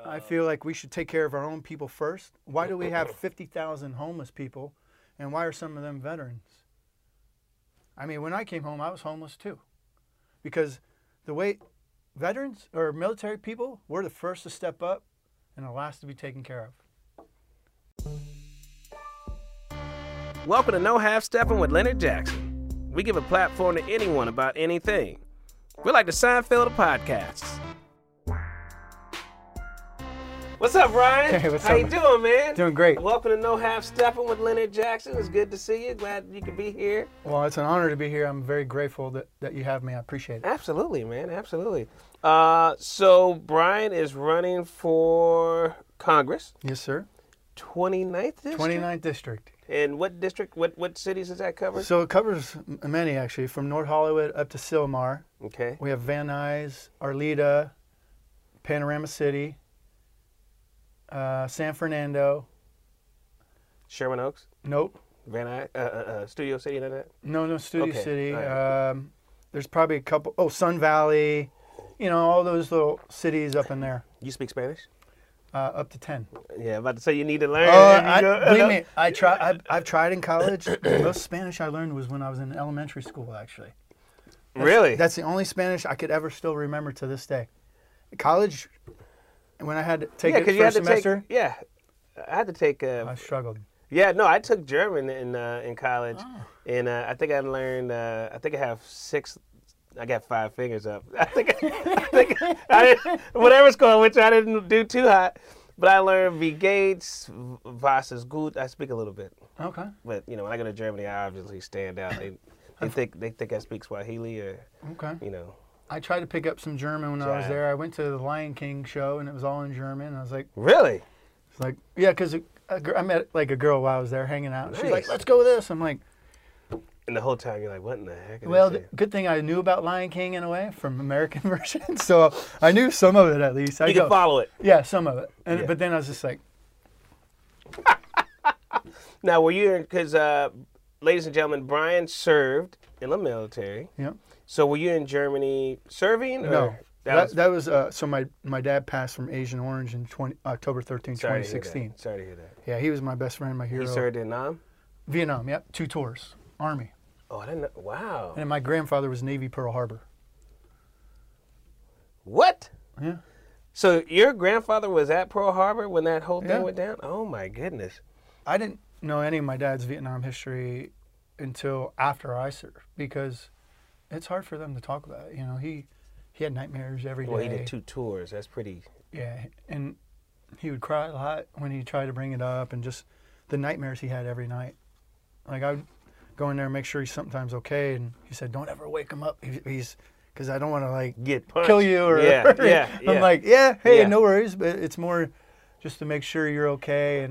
I feel like we should take care of our own people first. Why do we have 50,000 homeless people, and why are some of them veterans? I mean, when I came home, I was homeless too. Because the way veterans or military people, we're the first to step up and the last to be taken care of. Welcome to No Half Stepping with Leonard Jackson. We give a platform to anyone about anything. We're like the Seinfeld of podcasts. What's up, Brian? Hey, what's How up, you man? doing, man? Doing great. Welcome to No Half Stepping with Leonard Jackson. It's good to see you. Glad you could be here. Well, it's an honor to be here. I'm very grateful that you have me. I appreciate it. Absolutely, man. Absolutely. So Brian is running for Congress. Yes, sir. 29th district? 29th District. And what district, what cities does that cover? So it covers many, actually, from North Hollywood up to Sylmar. Okay. We have Van Nuys, Arleta, Panorama City, San Fernando. Sherman Oaks? Nope. Van Nuys? Studio City, none of that? No, Studio Okay, City. all right. There's probably a couple. Oh, Sun Valley. You know, all those little cities up in there. You speak Spanish? Up to 10. Yeah, I'm about to say you need to learn. Believe me, I've tried in college. The most Spanish I learned was when I was in elementary school, actually. Really? That's the only Spanish I could ever still remember to this day. College, when I had to take it first semester, I had to take. I struggled. Yeah, no, I took German in college, and I think I learned. I think I have 6. I got 5 fingers up. I think I didn't, whatever it's called, which I didn't do too hot. But I learned Wie geht's, was ist gut. I speak a little bit. Okay. But you know, when I go to Germany, I obviously stand out. They think I speak Swahili or you know. I tried to pick up some German when I was there. I went to the Lion King show and it was all in German. I was like, really? It's like, yeah, because I met like a girl while I was there hanging out. Nice. She's like, let's go with this. I'm like, and the whole time you're like, what in the heck? Well, the good thing I knew about Lion King in a way from American version, so I knew some of it at least. You can follow it. Yeah, some of it. But then I was just like, now, were you? Because, ladies and gentlemen, Brian served in the military. Yeah. So were you in Germany serving? Or no. That was so my dad passed from Agent Orange in October 13, 2016. Sorry to hear that. Yeah, he was my best friend, my hero. He served in Vietnam? Vietnam, yep. 2 tours. Army. Oh, I didn't know. Wow. And my grandfather was Navy Pearl Harbor. What? Yeah. So your grandfather was at Pearl Harbor when that whole thing went down? Oh, my goodness. I didn't know any of my dad's Vietnam history until after I served because it's hard for them to talk about it. You know, he had nightmares every day. Well, he did 2 tours. That's pretty... Yeah, and he would cry a lot when he tried to bring it up and just the nightmares he had every night. Like, I would go in there and make sure he's sometimes okay, and he said, don't ever wake him up. He's... Because I don't want to, like, get punched. Kill you or... Yeah. I'm like, no worries, but it's more just to make sure you're okay,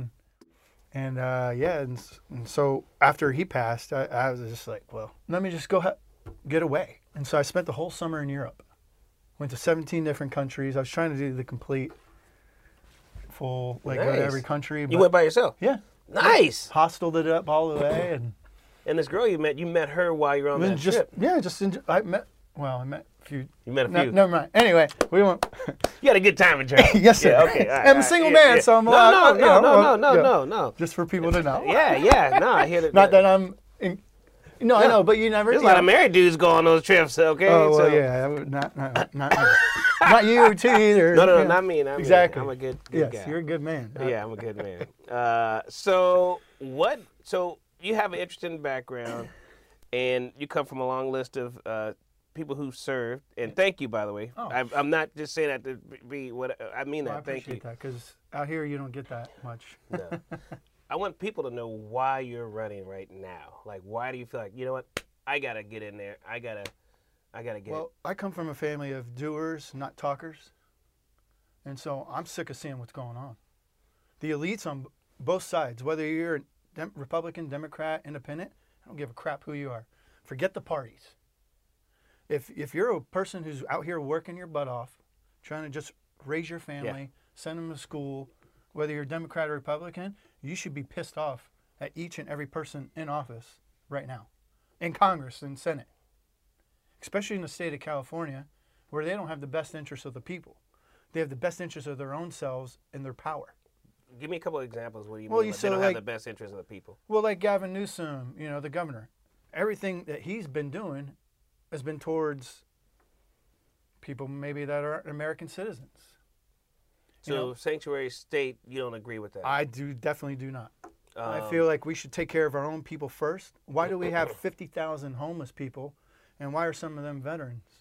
and so after he passed, I was just like, well, let me just go get away. And so I spent the whole summer in Europe. Went to 17 different countries. I was trying to do the complete full, like, go to every country. You went by yourself? Yeah. Nice. Hosteled it up all the way. And this girl you met her while you were on that trip? Yeah, I met a few. You met a few? Never mind. Anyway, we went. You had a good time in Germany. Yes, sir. Yeah, okay. All right, I'm a single man, so I'm allowed. No. Just for people to know. Yeah. No, I hear that. Not that I'm. No, I know, but you never. There's a lot of married dudes go on those trips. Okay. Oh well, yeah, not you too either. No, not me. Exactly. I'm a good guy. Yes, you're a good man. Yeah, I'm a good man. So you have an interesting background, and you come from a long list of people who served. And thank you, by the way. Oh. I'm not just saying that to be what I mean. Well, Thank you. I appreciate that because out here you don't get that much. No. I want people to know why you're running right now. Like, why do you feel like, you know what, I gotta get in there. I gotta get. Well, I come from a family of doers, not talkers, and so I'm sick of seeing what's going on. The elites on both sides, whether you're a Republican, Democrat, Independent, I don't give a crap who you are. Forget the parties. If you're a person who's out here working your butt off, trying to just raise your family, send them to school, whether you're Democrat or Republican, you should be pissed off at each and every person in office right now, in Congress and Senate, especially in the state of California, where they don't have the best interests of the people. they have the best interest of their own selves and their power. Give me a couple of examples. What do you Well, mean? you Like, so they don't like- have the best interest of the people. Well, like Gavin Newsom, the governor, everything that he's been doing has been towards people maybe that are American citizens. So sanctuary state, you don't agree with that? I definitely do not. I Um, feel like we should take care of our own people first. Why do we have 50,000 homeless people, and why are some of them veterans?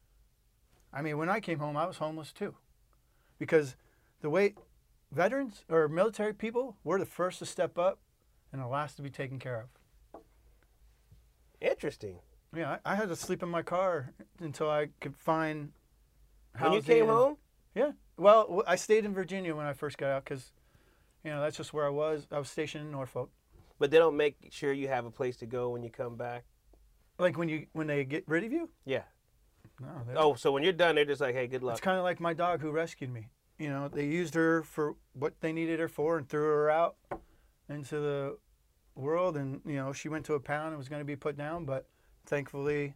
I mean, when I came home, I was homeless too, because the way veterans or military people, we're the first to step up and the last to be taken care of. Interesting. Yeah, I had to sleep in my car until I could find When you housing came and- home? Yeah. Well, I stayed in Virginia when I first got out because, that's just where I was. I was stationed in Norfolk. But they don't make sure you have a place to go when you come back? Like when they get rid of you? Yeah. No. Oh, so when you're done, they're just like, hey, good luck. It's kind of like my dog who rescued me. They used her for what they needed her for and threw her out into the world. And, she went to a pound and was going to be put down. But thankfully,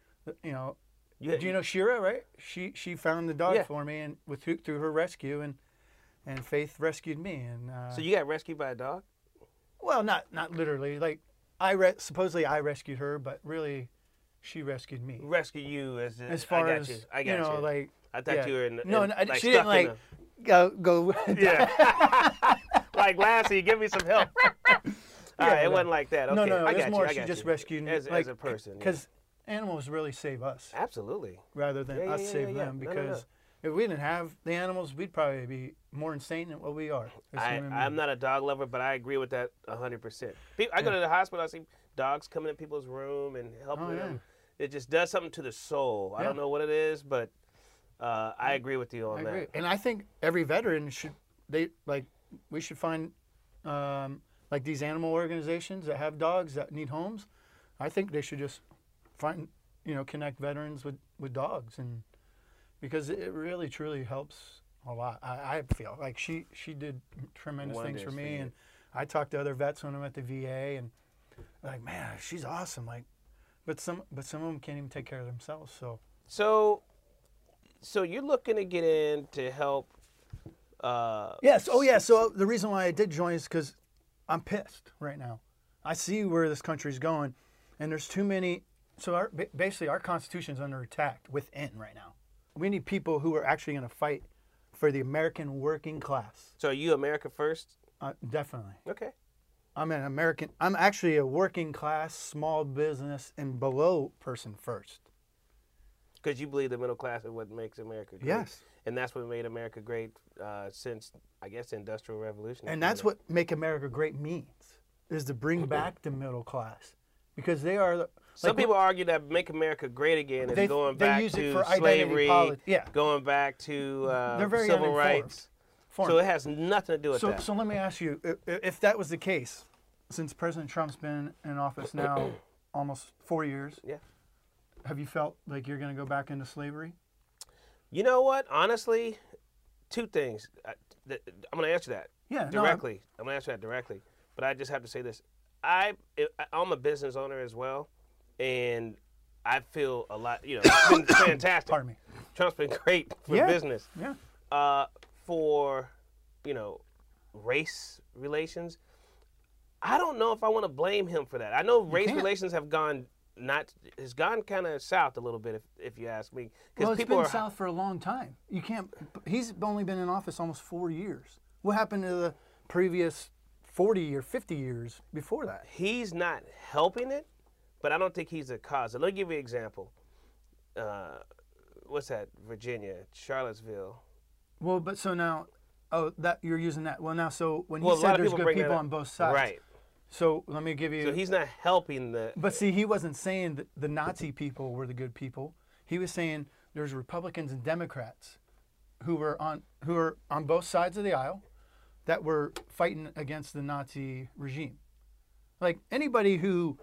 You- do you know Shira, right? She found the dog Yeah. for me and through her rescue. And Faith rescued me. And So you got rescued by a dog? well, not literally. Like, supposedly I rescued her, but really she rescued me. Rescue you As far I got as, you. I got you. like... I thought yeah. you were in. No, in, no, like, she didn't stuck in like go. Yeah. Like Lassie, give me some help. All right, it no. wasn't like that. Okay, No, I it was got more you. I she got just you. rescued me as a person. because animals really save us Absolutely. rather than Yeah, us yeah, save yeah. them. No, no, Because if we didn't have the animals, we'd probably be more insane than what we are. as human I'm beings. not a dog lover, but I agree with that 100%. I go to the hospital, I see dogs coming in people's room and helping Oh, yeah. them. It just does something to the soul. I Yeah. don't know what it is, but I agree with you on I that. agree, and I think every veteran we should find like these animal organizations that have dogs that need homes. I think they should just find connect veterans with dogs, and because it really truly helps a lot. I feel like she did tremendous things for Wonders for me, you. and I talked to other vets when I'm at the VA, and like, man, she's awesome. Like, but some of them can't even take care of themselves. So you're looking to get in to help. Yes. Oh, yeah. So the reason why I did join is because I'm pissed right now. I see where this country's going, and there's too many. So basically, our Constitution's under attack within right now. We need people who are actually going to fight for the American working class. So are you America first? Definitely. Okay. I'm an American. I'm actually a working class, small business, and below person first. Because you believe the middle class is what makes America great. Yes. And that's what made America great since, I guess, the Industrial Revolution. And that's what Make America Great means, is to bring back the middle class. Because they are... Some people argue that Make America Great Again is going they back use it to for identity slavery, yeah. going back to They're very civil uninformed. rights. So it has nothing to do with So, that. so let me ask you, if that was the case, since President Trump's been in office now almost 4 years, Yeah. have you felt like you're going to go back into slavery? You know what? Honestly, two things. I'm going to answer that Yeah, directly. I'm going to answer that directly. But I just have to say this. I'm a business owner as well, and I feel a lot, it's been fantastic. Pardon me. Trump's been great for Yeah. business. Yeah. For, race relations, I don't know if I want to blame him for that. I know race can't. relations have gone kind of south a little bit, if you ask me. Well, it's people been are south for a long time. You can't. He's only been in office almost 4 years. What happened to the previous 40 or 50 years before that? He's not helping it, but I don't think he's the cause. Let me give you an example. What's that? Virginia, Charlottesville. Well, but so now, that you're using that. Well, now, so when he Well, a lot said of there's people good bring that people up. on both sides, Right. So let me give you. So he's not helping the. But see, he wasn't saying that the Nazi people were the good people. He was saying there's Republicans and Democrats who were on both sides of the aisle that were fighting against the Nazi regime. Like anybody who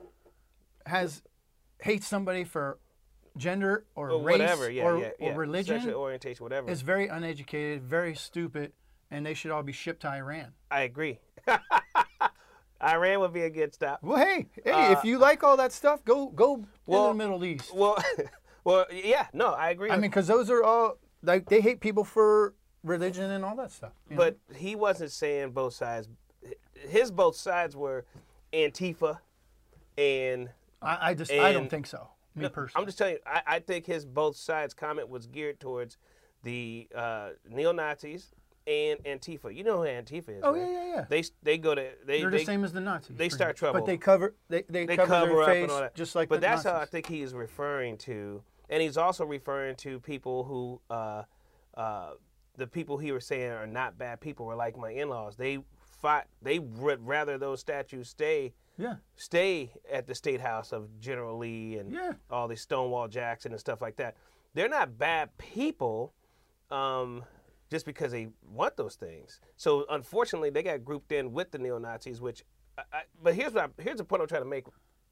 hates somebody for gender or race whatever, or religion sexual orientation, whatever. is very uneducated, very stupid, and they should all be shipped to Iran. I agree. Iran would be a good stop. Well, hey, if you like all that stuff, go in well, the Middle East. Well, yeah, no, I agree. I mean, because those are all like they hate people for religion and all that stuff. But he wasn't saying both sides. His both sides were Antifa and I don't think so. Me personally. I'm just telling you, I think his both sides comment was geared towards the neo-Nazis and Antifa. You know who Antifa is, Oh, right? yeah. They go to They're the same as the Nazis. They pretty start much. trouble. But they cover their up face and all that. just like But the that's Nazis. how I think he is referring to, and he's also referring to people who the people he was saying are not bad people were like my in-laws. They fought. They would rather those statues stay at the State House of General Lee and all these Stonewall Jackson and stuff like that. They're not bad people just because they want those things. So unfortunately, they got grouped in with the neo-Nazis. But here's the point I'm trying to make.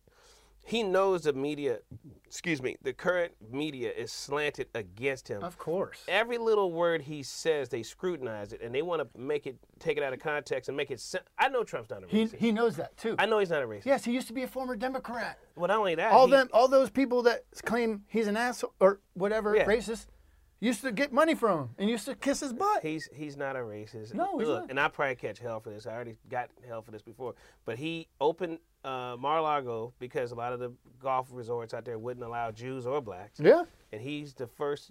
He knows the media, the current media is slanted against him. Of course. Every little word he says, they scrutinize it, and they want to take it out of context and make it. I know Trump's not a racist. He knows that too. I know he's not a racist. Yes, he used to be a former Democrat. Well, not only that, All those people that claim he's an asshole or whatever, racist, used to get money from him and used to kiss his butt. He's not a racist. No, he's not. And I'll probably catch hell for this. I already got hell for this before. But he opened Mar-a-Lago because a lot of the golf resorts out there wouldn't allow Jews or blacks. Yeah. And he's the first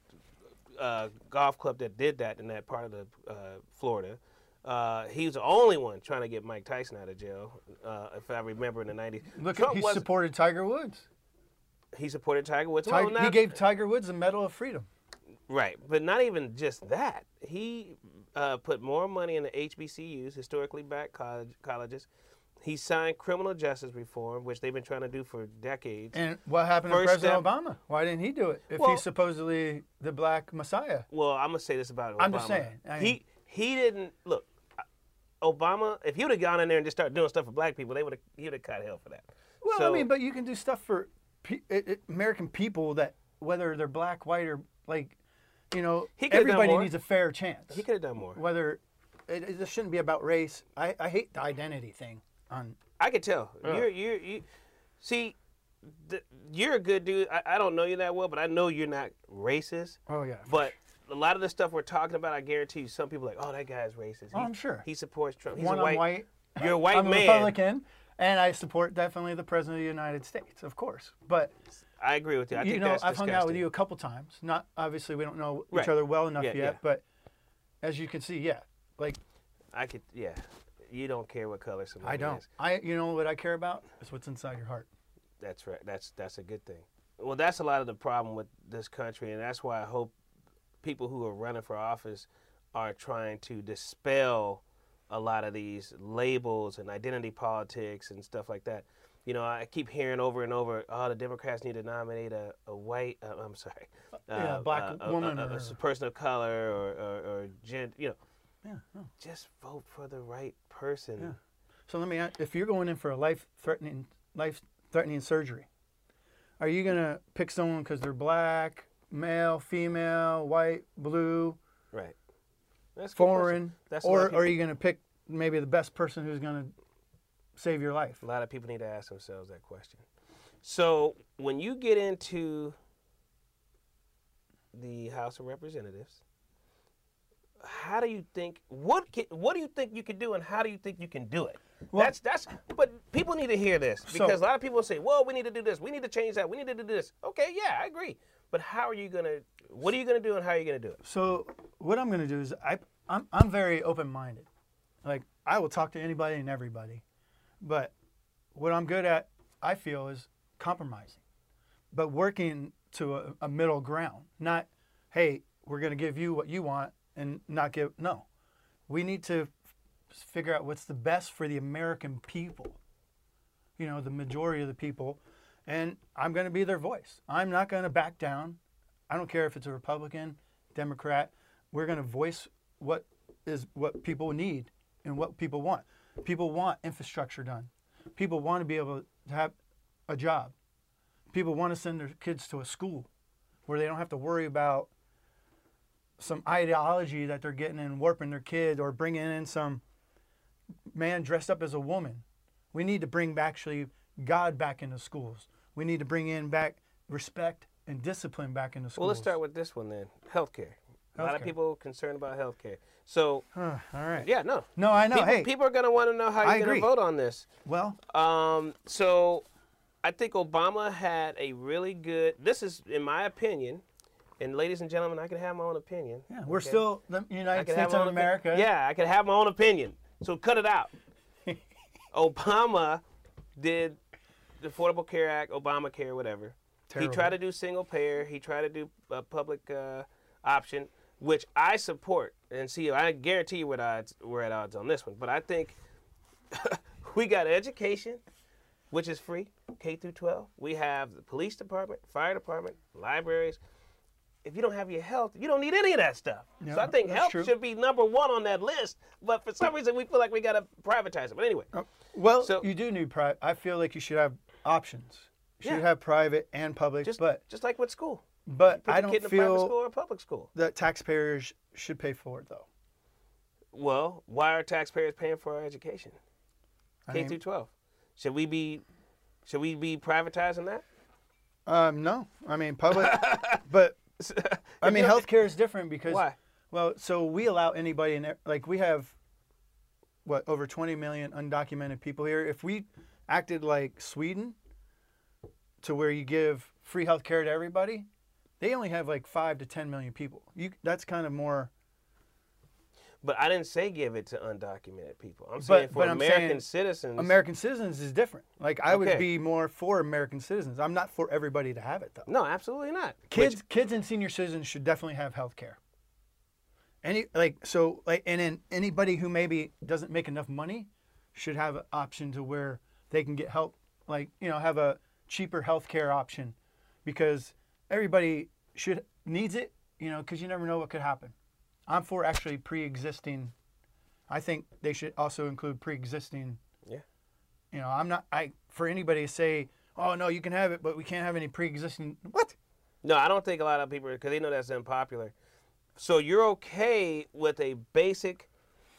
golf club that did that in that part of the Florida. He was the only one trying to get Mike Tyson out of jail, if I remember in the 90s. Look, he supported Tiger Woods. He supported Tiger Woods. He gave Tiger Woods the Medal of Freedom. Right, but not even just that. He put more money in the HBCUs, historically black colleges. He signed criminal justice reform, which they've been trying to do for decades. And what happened to President Obama? Why didn't he do it if he's supposedly the black messiah? Well, I'm going to say this about Obama. I'm just saying. He didn't, look, Obama, if he would have gone in there and just started doing stuff for black people, he would have caught hell for that. Well, but you can do stuff for American people that, whether they're black, white, or everybody needs a fair chance. He could have done more. Whether it shouldn't be about race. I hate the identity thing. I could tell. You see, you're a good dude. I don't know you that well, but I know you're not racist. Oh yeah. But a lot of the stuff we're talking about, I guarantee you, some people are like, oh, that guy's racist. I'm sure. He supports Trump. He's I'm white. You're a white I'm man. a Republican, and I support definitely the President of the United States, of course. But I agree with you. I think that's I've disgusting. hung out with you a couple times. Not obviously, we don't know each other well enough yet, but as you can see, You don't care what color somebody I don't. is. You know what I care about? Is what's inside your heart. That's right. That's a good thing. Well, that's a lot of the problem with this country, and that's why I hope people who are running for office are trying to dispel a lot of these labels and identity politics and stuff like that. You know, I keep hearing over and over, the Democrats need to nominate a white, black woman, a person of color or gender, just vote for the right person. Yeah. So let me ask, if you're going in for a life-threatening surgery, are you going to pick someone because they're black, male, female, white, blue, right? That's foreign, or are you going to pick maybe the best person who's going to save your life? A lot of people need to ask themselves that question. So when you get into the House of Representatives, how do you think? What do you think you can do, and how do you think you can do it? Well, that's. But people need to hear this because a lot of people say, "Well, we need to do this. We need to change that. We need to do this." Okay, yeah, I agree. But how are you gonna? What are you gonna do, and how are you gonna do it? So what I'm gonna do is I'm very open-minded. Like I will talk to anybody and everybody, but what I'm good at, I feel, is compromising, but working to a middle ground. Not, hey, we're gonna give you what you want. And not give, no. We need to figure out what's the best for the American people. The majority of the people. And I'm going to be their voice. I'm not going to back down. I don't care if it's a Republican, Democrat. We're going to voice what people need and what people want. People want infrastructure done. People want to be able to have a job. People want to send their kids to a school where they don't have to worry about some ideology that they're getting and warping their kid or bringing in some man dressed up as a woman. We need to bring actually God back into schools. We need to bring in back respect and discipline back into schools. Well, let's start with this one then. Healthcare. A lot of Healthcare. people concerned about healthcare. So, All right. yeah, no. No, I know. People are going to want to know how I you're going agree. to vote on this. Well, So I think Obama had a really good, this is, in my opinion, and ladies and gentlemen, I can have my own opinion. yeah, we're okay? still the I United can have States my of own America. Yeah, I can have my own opinion. So cut it out. Obama did the Affordable Care Act, Obamacare, whatever. Terrible. He tried to do single payer. He tried to do a public option, which I support. And see, I guarantee you we're at odds on this one. But I think we got education, which is free, K through 12. We have the police department, fire department, libraries. If you don't have your health, you don't need any of that stuff. Yeah, So I think that's health true. should be number one on that list. But for some reason, we feel like we got to privatize it. But anyway, Well, So- you do need private. I feel like you should have options. You should Yeah. have private and public, just but like with school. but Put I the don't kid in a private school feel or a public school. that taxpayers should pay for it, though. Well, why are taxpayers paying for our education? I K mean- through 12. Should we be privatizing that? No, I mean public, but I mean healthcare is different because Why? Well, so we allow anybody in there. Like we have, what, over 20 million undocumented people here. If we acted like Sweden, to where you give free health care to everybody, they only have like 5 to 10 million people. That's kind of more. But I didn't say give it to undocumented people. I'm saying for but I'm American saying citizens. American citizens is different. Like I would Okay. be more for American citizens. I'm not for everybody to have it though. No, absolutely not. Kids and senior citizens should definitely have health care. And then anybody who maybe doesn't make enough money should have an option to where they can get help, have a cheaper health care option, because everybody needs it, because you never know what could happen. I'm for actually pre-existing. I think they should also include pre-existing. Yeah. I'm not for anybody to say, oh no, you can have it, but we can't have any pre-existing. What? No, I don't think a lot of people, because they know that's unpopular. So you're okay with a basic,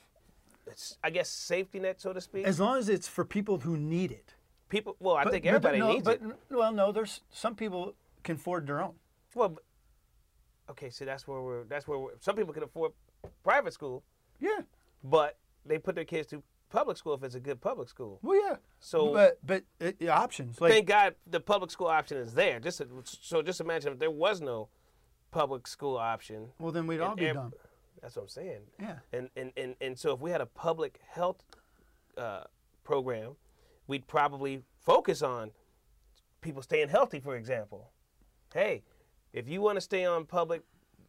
I guess, safety net, so to speak? As long as it's for people who need it. People, well, I think everybody needs it. Well, no, there's some people can afford their own. Well, okay, so that's where some people can afford private school, Yeah. but they put their kids through public school if it's a good public school. Well, yeah. So, but options like thank God the public school option is there. Just imagine if there was no public school option. well, then we'd all be dumb. That's what I'm saying. Yeah. And so if we had a public health program, we'd probably focus on people staying healthy, for example. Hey, if you want to stay on public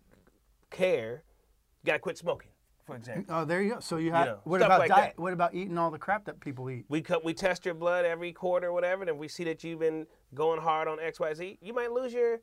care, you got to quit smoking, for example. Oh, there you go. So you have. know, what stuff about like diet? that. What about eating all the crap that people eat? We test your blood every quarter or whatever, and we see that you've been going hard on XYZ. You might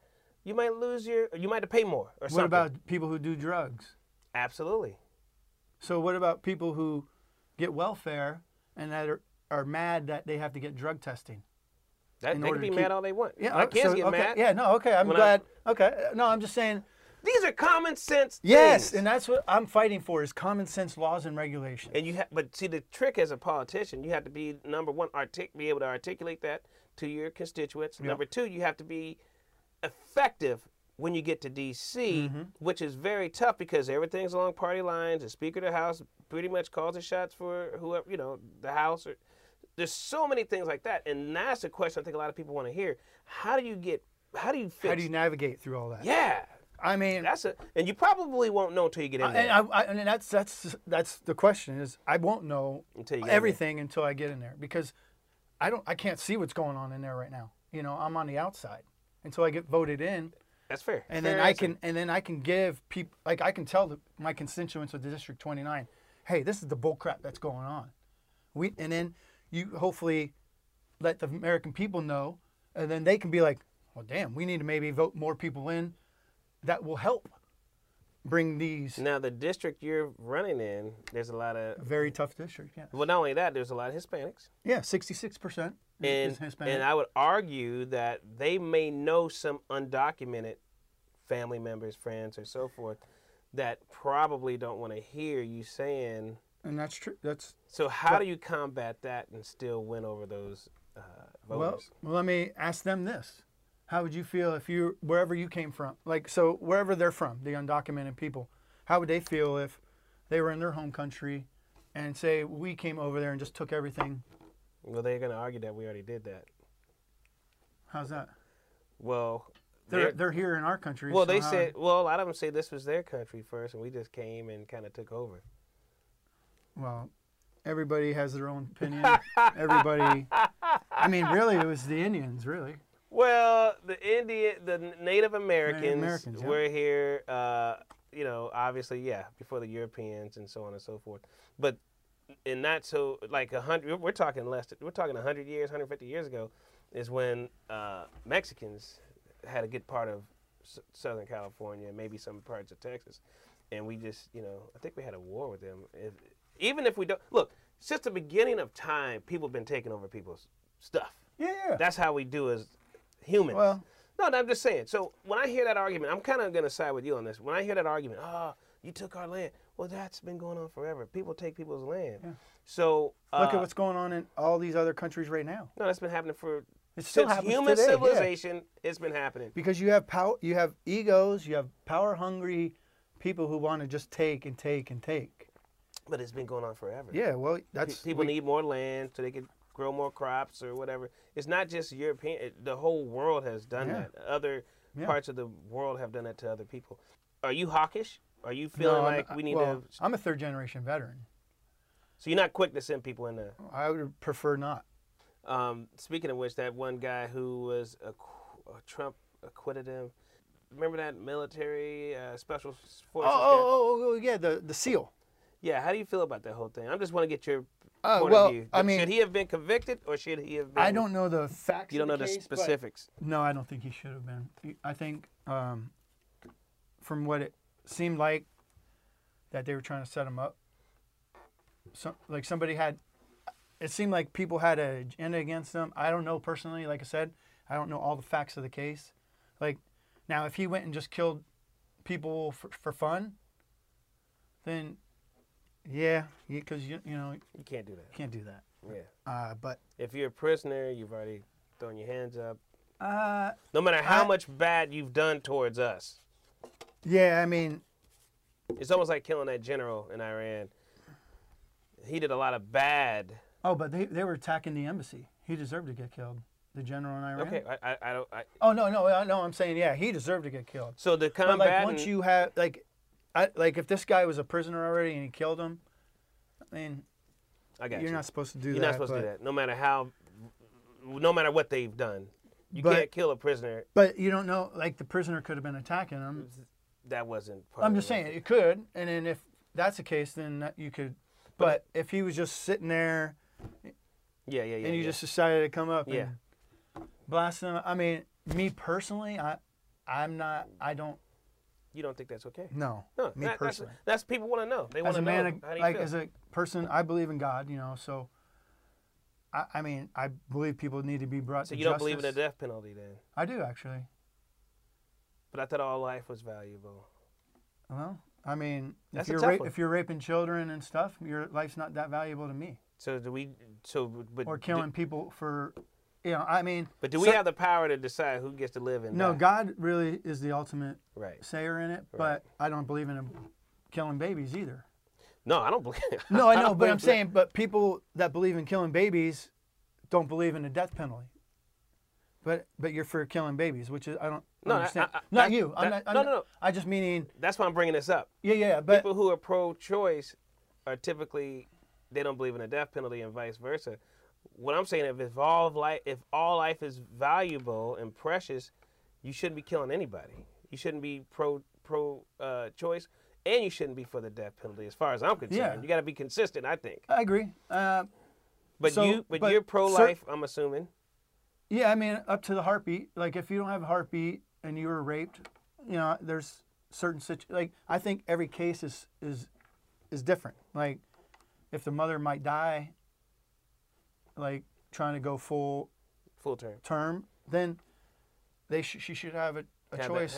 have to pay more or something. What about people who do drugs? Absolutely. So what about people who get welfare and that are mad that they have to get drug testing? They in can order be to mad keep- all they want. Yeah, My kids get okay. mad. Yeah, no, okay. I'm When glad. Okay, no, I'm just saying. These are common sense Yes, things. and that's what I'm fighting for: is common sense laws and regulations. And but see, the trick as a politician, you have to be, number one, be able to articulate that to your constituents. Yep. Number two, you have to be effective when you get to D.C., Mm-hmm. which is very tough because everything's along party lines. The Speaker of the House pretty much calls the shots for whoever, the House. There's so many things like that, and that's a question I think a lot of people want to hear. How do you fix? How do you navigate through all that? Yeah. I mean, And you probably won't know until you get in there. and that's the question is I won't know Until you get in everything until I get in there, because I can't see what's going on in there right now. I'm on the outside until I get voted in, That's fair. and Fair then I can give people, like, I can tell my constituents of the District 29, hey, this is the bull crap that's going on. And then you hopefully let the American people know, and then they can be like, well, damn, we need to maybe vote more people in that will help bring these. Now, the district you're running in, there's a lot of, Very tough district, yeah. well, not only that, there's a lot of Hispanics. Yeah, 66% is Hispanic. And I would argue that they may know some undocumented family members, friends, or so forth that probably don't want to hear you saying. And that's true. So how do you combat that and still win over those voters? Well, let me ask them this. How would you feel if wherever you came from, wherever they're from, the undocumented people, How would they feel if they were in their home country and say we came over there and just took everything? Well, they're going to argue that we already did that. How's that? Well, they're here in our country. Well, so they said, well, a lot of them say this was their country first, and we just came and kind of took over. Well, everybody has their own opinion. Everybody. I mean, really, it was the Indians, really. Well, the Native Americans yeah. were here, obviously, before the Europeans and so on and so forth. But in not so, like 100, we're talking 100 years, 150 years ago, is when Mexicans had a good part of Southern California, maybe some parts of Texas. And we just, I think we had a war with them. Even if we don't, look, since the beginning of time, people have been taking over people's stuff. Yeah. That's how we do as humans. Well, no, I'm just saying. So when I hear that argument, I'm kind of going to side with you on this. When I hear that argument, you took our land. Well, that's been going on forever. People take people's land. Yeah. So look at what's going on in all these other countries right now. No, that's been happening It still since happens human today, civilization. Yeah. It's been happening because you have power, you have egos, you have power-hungry people who want to just take and take and take. But it's been going on forever. Yeah, well, that's people need more land so they can grow more crops or whatever. It's not just European. The whole world has done that. Other parts of the world have done that to other people. Are you hawkish? Are you feeling we need to? I'm a third-generation veteran. So you're not quick to send people in there? I would prefer not. Speaking of which, that one guy who was Trump acquitted him. Remember that military special forces? Yeah, the SEAL. Yeah, how do you feel about that whole thing? I just want to get your point of view. I mean, should he have been convicted or should he have been? I don't know the facts. You don't know the specifics. No, I don't think he should have been. I think from what it seemed like that they were trying to set him up. Somebody had. It seemed like people had an agenda against him. I don't know personally. Like I said, I don't know all the facts of the case. Like now, if he went and just killed people for fun, then. Yeah, because you can't do that. Can't do that. Yeah. But if you're a prisoner, you've already thrown your hands up. No matter how much bad you've done towards us. Yeah, I mean, it's almost like killing that general in Iran. He did a lot of bad. Oh, but they were attacking the embassy. He deserved to get killed. The general in Iran. Okay, I don't. Oh no, I'm saying he deserved to get killed. So the combat. But once you have if this guy was a prisoner already and he killed him, I mean, you're not supposed to do that. You're not supposed to do that. No matter what they've done, you can't kill a prisoner. But you don't know, the prisoner could have been attacking him. That wasn't part I'm just saying, it could. And then if that's the case, then you could. But if he was just sitting there, and you just decided to come up and blast him, I mean, me personally, I don't. You don't think that's okay? No, me personally. That's people want to know. They want to know. How do you feel? As a person, I believe in God, so I mean, I believe people need to be brought to justice. So you don't believe in the death penalty then? I do, actually. But I thought all life was valuable. Well, I mean, if you're raping children and stuff, your life's not that valuable to me. So do we? Or killing people for. I mean. But do we have the power to decide who gets to live and die? God really is the ultimate sayer in it, Right. but I don't believe in him killing babies either. No, I don't believe. No, I know, but I'm saying, but people that believe in killing babies don't believe in the death penalty. But you're for killing babies, which is I don't understand. Not you. No. I just meaning. That's why I'm bringing this up. Yeah, but people who are pro-choice are typically they don't believe in the death penalty and vice versa. What I'm saying, if all life is valuable and precious, you shouldn't be killing anybody. You shouldn't be pro-choice, and you shouldn't be for the death penalty. As far as I'm concerned, you got to be consistent. I think. I agree. But you're pro-life. I'm assuming. Yeah, I mean, up to the heartbeat. If you don't have a heartbeat and you were raped, there's certain I think every case is different. If the mother might die. Trying to go full term, then she should have a choice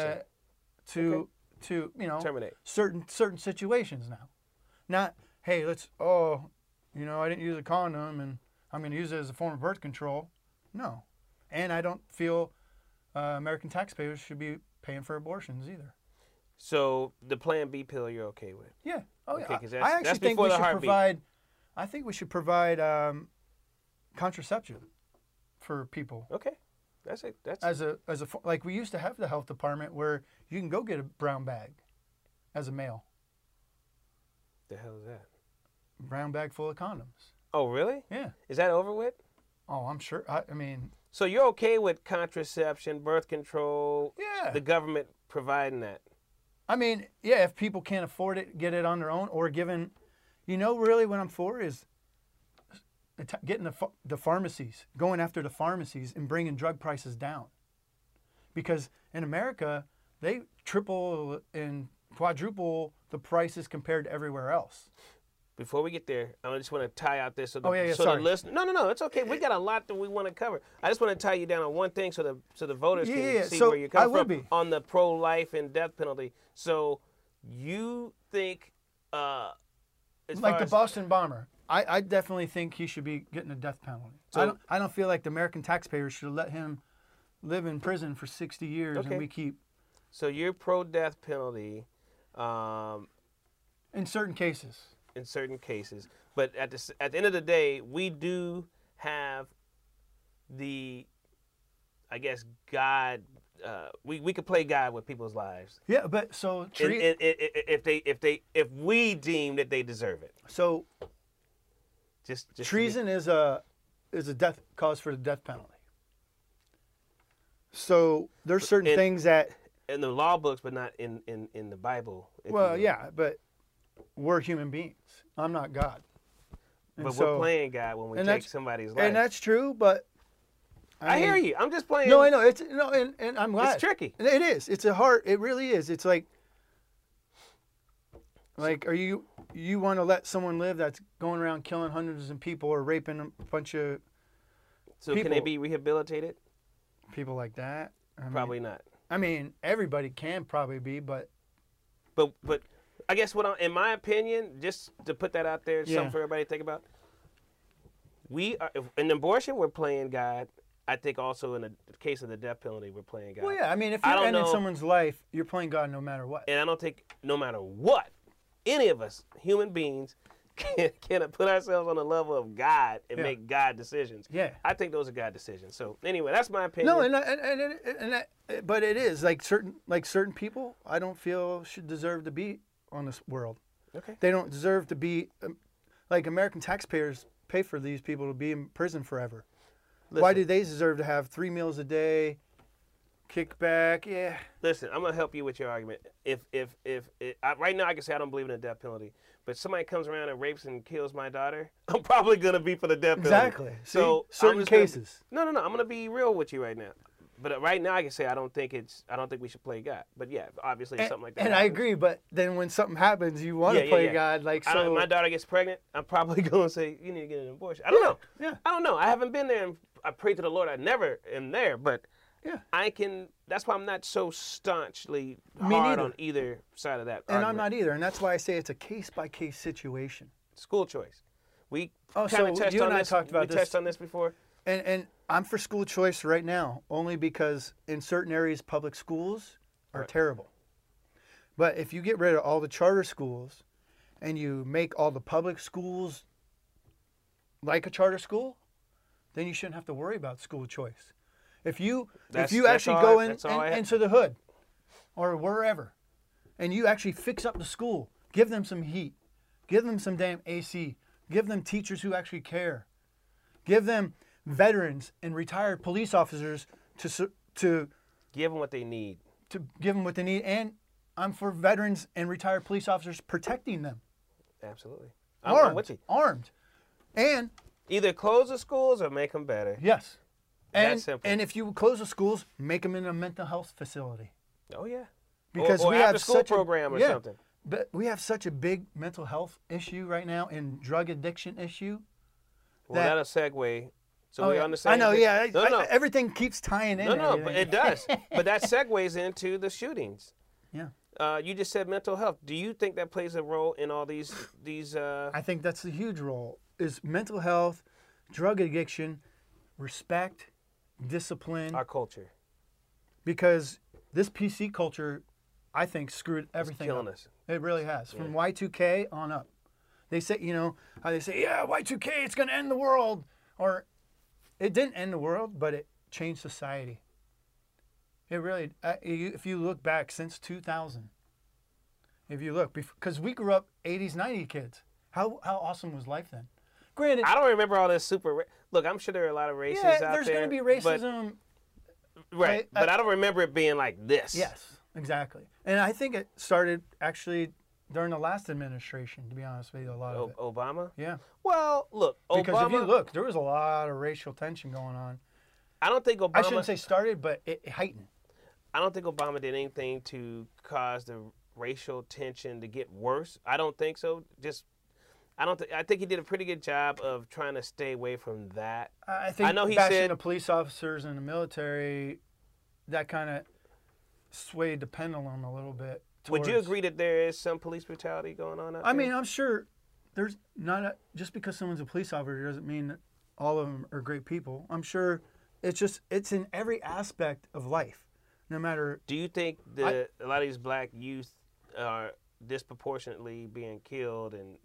to terminate certain situations now. Not hey, I didn't use a condom and I'm going to use it as a form of birth control. No, and I don't feel American taxpayers should be paying for abortions either. So the Plan B pill you're okay with? Yeah. Oh, Okay, yeah. 'cause I that's actually think before we the should heartbeat. provide. I think we should provide contraception for people. Okay, that's it. That's Like we used to have the health department where you can go get a brown bag as a male, the hell is that? brown bag full of condoms. Oh, really? Yeah. Is that over with? Oh, I'm sure. I mean, So you're okay with contraception, birth control, yeah. the government providing that? I mean, yeah. If people can't afford it, get it on their own, or given, really what I'm for is getting the pharmacies, going after the pharmacies and bringing drug prices down. Because in America, they triple and quadruple the prices compared to everywhere else. Before we get there, I just want to tie out this. So the, Oh, yeah, so sorry. the listen, no, it's okay. We got a lot that we want to cover. I just want to tie you down on one thing so the voters can see so where you're I coming will from be. on the pro-life and death penalty. So you think, as Like far the as, Boston bomber, I definitely think he should be getting a death penalty. So- I don't feel like the American taxpayers should let him live in prison for 60 years Okay. and we keep, so you're pro-death penalty in certain cases. in certain cases, but at the end of the day, we do have the, I guess, God. We could play God with people's lives. Yeah, but so If we deem that they deserve it. so Just treason is a death cause for the death penalty. So there's certain And- things that in the law books, but not in the Bible. if you well, will. yeah, but we're human beings. I'm not God. And But so- we're playing God when we and take that's- somebody's life. and that's true, but I hear you. I'm just playing. No, I know it's no, and I'm glad. It's tricky. It is. It's a hard. It really is. It's like are you want to let someone live that's going around killing hundreds of people or raping a bunch of So can they people- be rehabilitated? people like that? Probably not. I mean, everybody can probably be, but But I guess in my opinion, just to put that out there, Yeah. something for everybody to think about. We are in abortion. We're playing God. I think also in the case of the death penalty, we're playing God. well, yeah. I mean, if I you're don't ending know. someone's life, you're playing God no matter what. And I don't think no matter what, any of us human beings can put ourselves on the level of God and Yeah. make God decisions. Yeah. I think those are God decisions. So anyway, that's my opinion. No, but it is like certain people. I don't feel should deserve to be on this world. Okay. They don't deserve to be like American taxpayers pay for these people to be in prison forever. Why do they deserve to have 3 meals a day, kickback? Yeah. Listen, I'm gonna help you with your argument. If right now I can say I don't believe in the death penalty, but somebody comes around and rapes and kills my daughter, I'm probably gonna be for the death penalty. Exactly. So See? Certain I'm just gonna- cases. No. I'm gonna be real with you right now. But right now I can say I don't think we should play God. But yeah, obviously something like that. And I happens. agree, but then when something happens, you want to play God. Like so. My daughter gets pregnant, I'm probably gonna say you need to get an abortion. I don't know. Yeah. I don't know. I haven't been there, and I pray to the Lord I never am there. But Yeah. I can. That's why I'm not so staunchly Me hard neither. on either side of that. And I'm argument. not either. And that's why I say it's a case by case situation. School choice. We Oh, kind so of touched you on and I this. talked about we this. touched on this before. And I'm for school choice right now, only because in certain areas public schools are Right. terrible. But if you get rid of all the charter schools and you make all the public schools like a charter school, then you shouldn't have to worry about school choice. If you That's actually all go I- that's all I have. into the hood or wherever and you actually fix up the school, give them some heat, give them some damn AC, give them teachers who actually care, give them veterans and retired police officers to Give them what they need. give them what they need. And I'm for veterans and retired police officers protecting them, Absolutely. armed, I'm with you. armed, and Either close the schools or make them better. yes, That and simple. and if you close the schools, make them in a mental health facility. Oh yeah. Because or we after have school such program a, or yeah, something. But we have such a big mental health issue right now and drug addiction issue. Well, that'll segue. So Oh, we're yeah. on the same. I know, page. yeah. No. Everything keeps tying in. No, but everything. it does. But that segues into the shootings. Yeah. You just said mental health. Do you think that plays a role in all these? I think that's a huge role. Is mental health, drug addiction, respect, discipline. Our culture. Because this PC culture I think, screwed everything killing up. us. It really has. From Y2K on up. They say, how they say, yeah, Y2K, it's going to end the world. Or it didn't end the world, but it changed society. It really, if you look back since 2000, if you look, because we grew up 80s, 90s kids. How awesome was life then? Granted, I don't remember all this super. Look, I'm sure there are a lot of races out there. there's going to be racism. Right, but I don't remember it being like this. Yes, exactly. And I think it started actually during the last administration, to be honest with you, a lot of it. Obama? Yeah. Well, look, Because Obama, if you look, there was a lot of racial tension going on. I don't think Obama. I shouldn't say started, but it heightened. I don't think Obama did anything to cause the racial tension to get worse. I don't think so. I think he did a pretty good job of trying to stay away from that. I think know he bashing said the police officers and the military, that kind of swayed the pendulum a little bit. Would you agree that there is some police brutality going on out there? I mean, I'm sure there's not just because someone's a police officer doesn't mean that all of them are great people. I'm sure it's in every aspect of life, no matter. Do you think that a lot of these black youth are disproportionately being killed and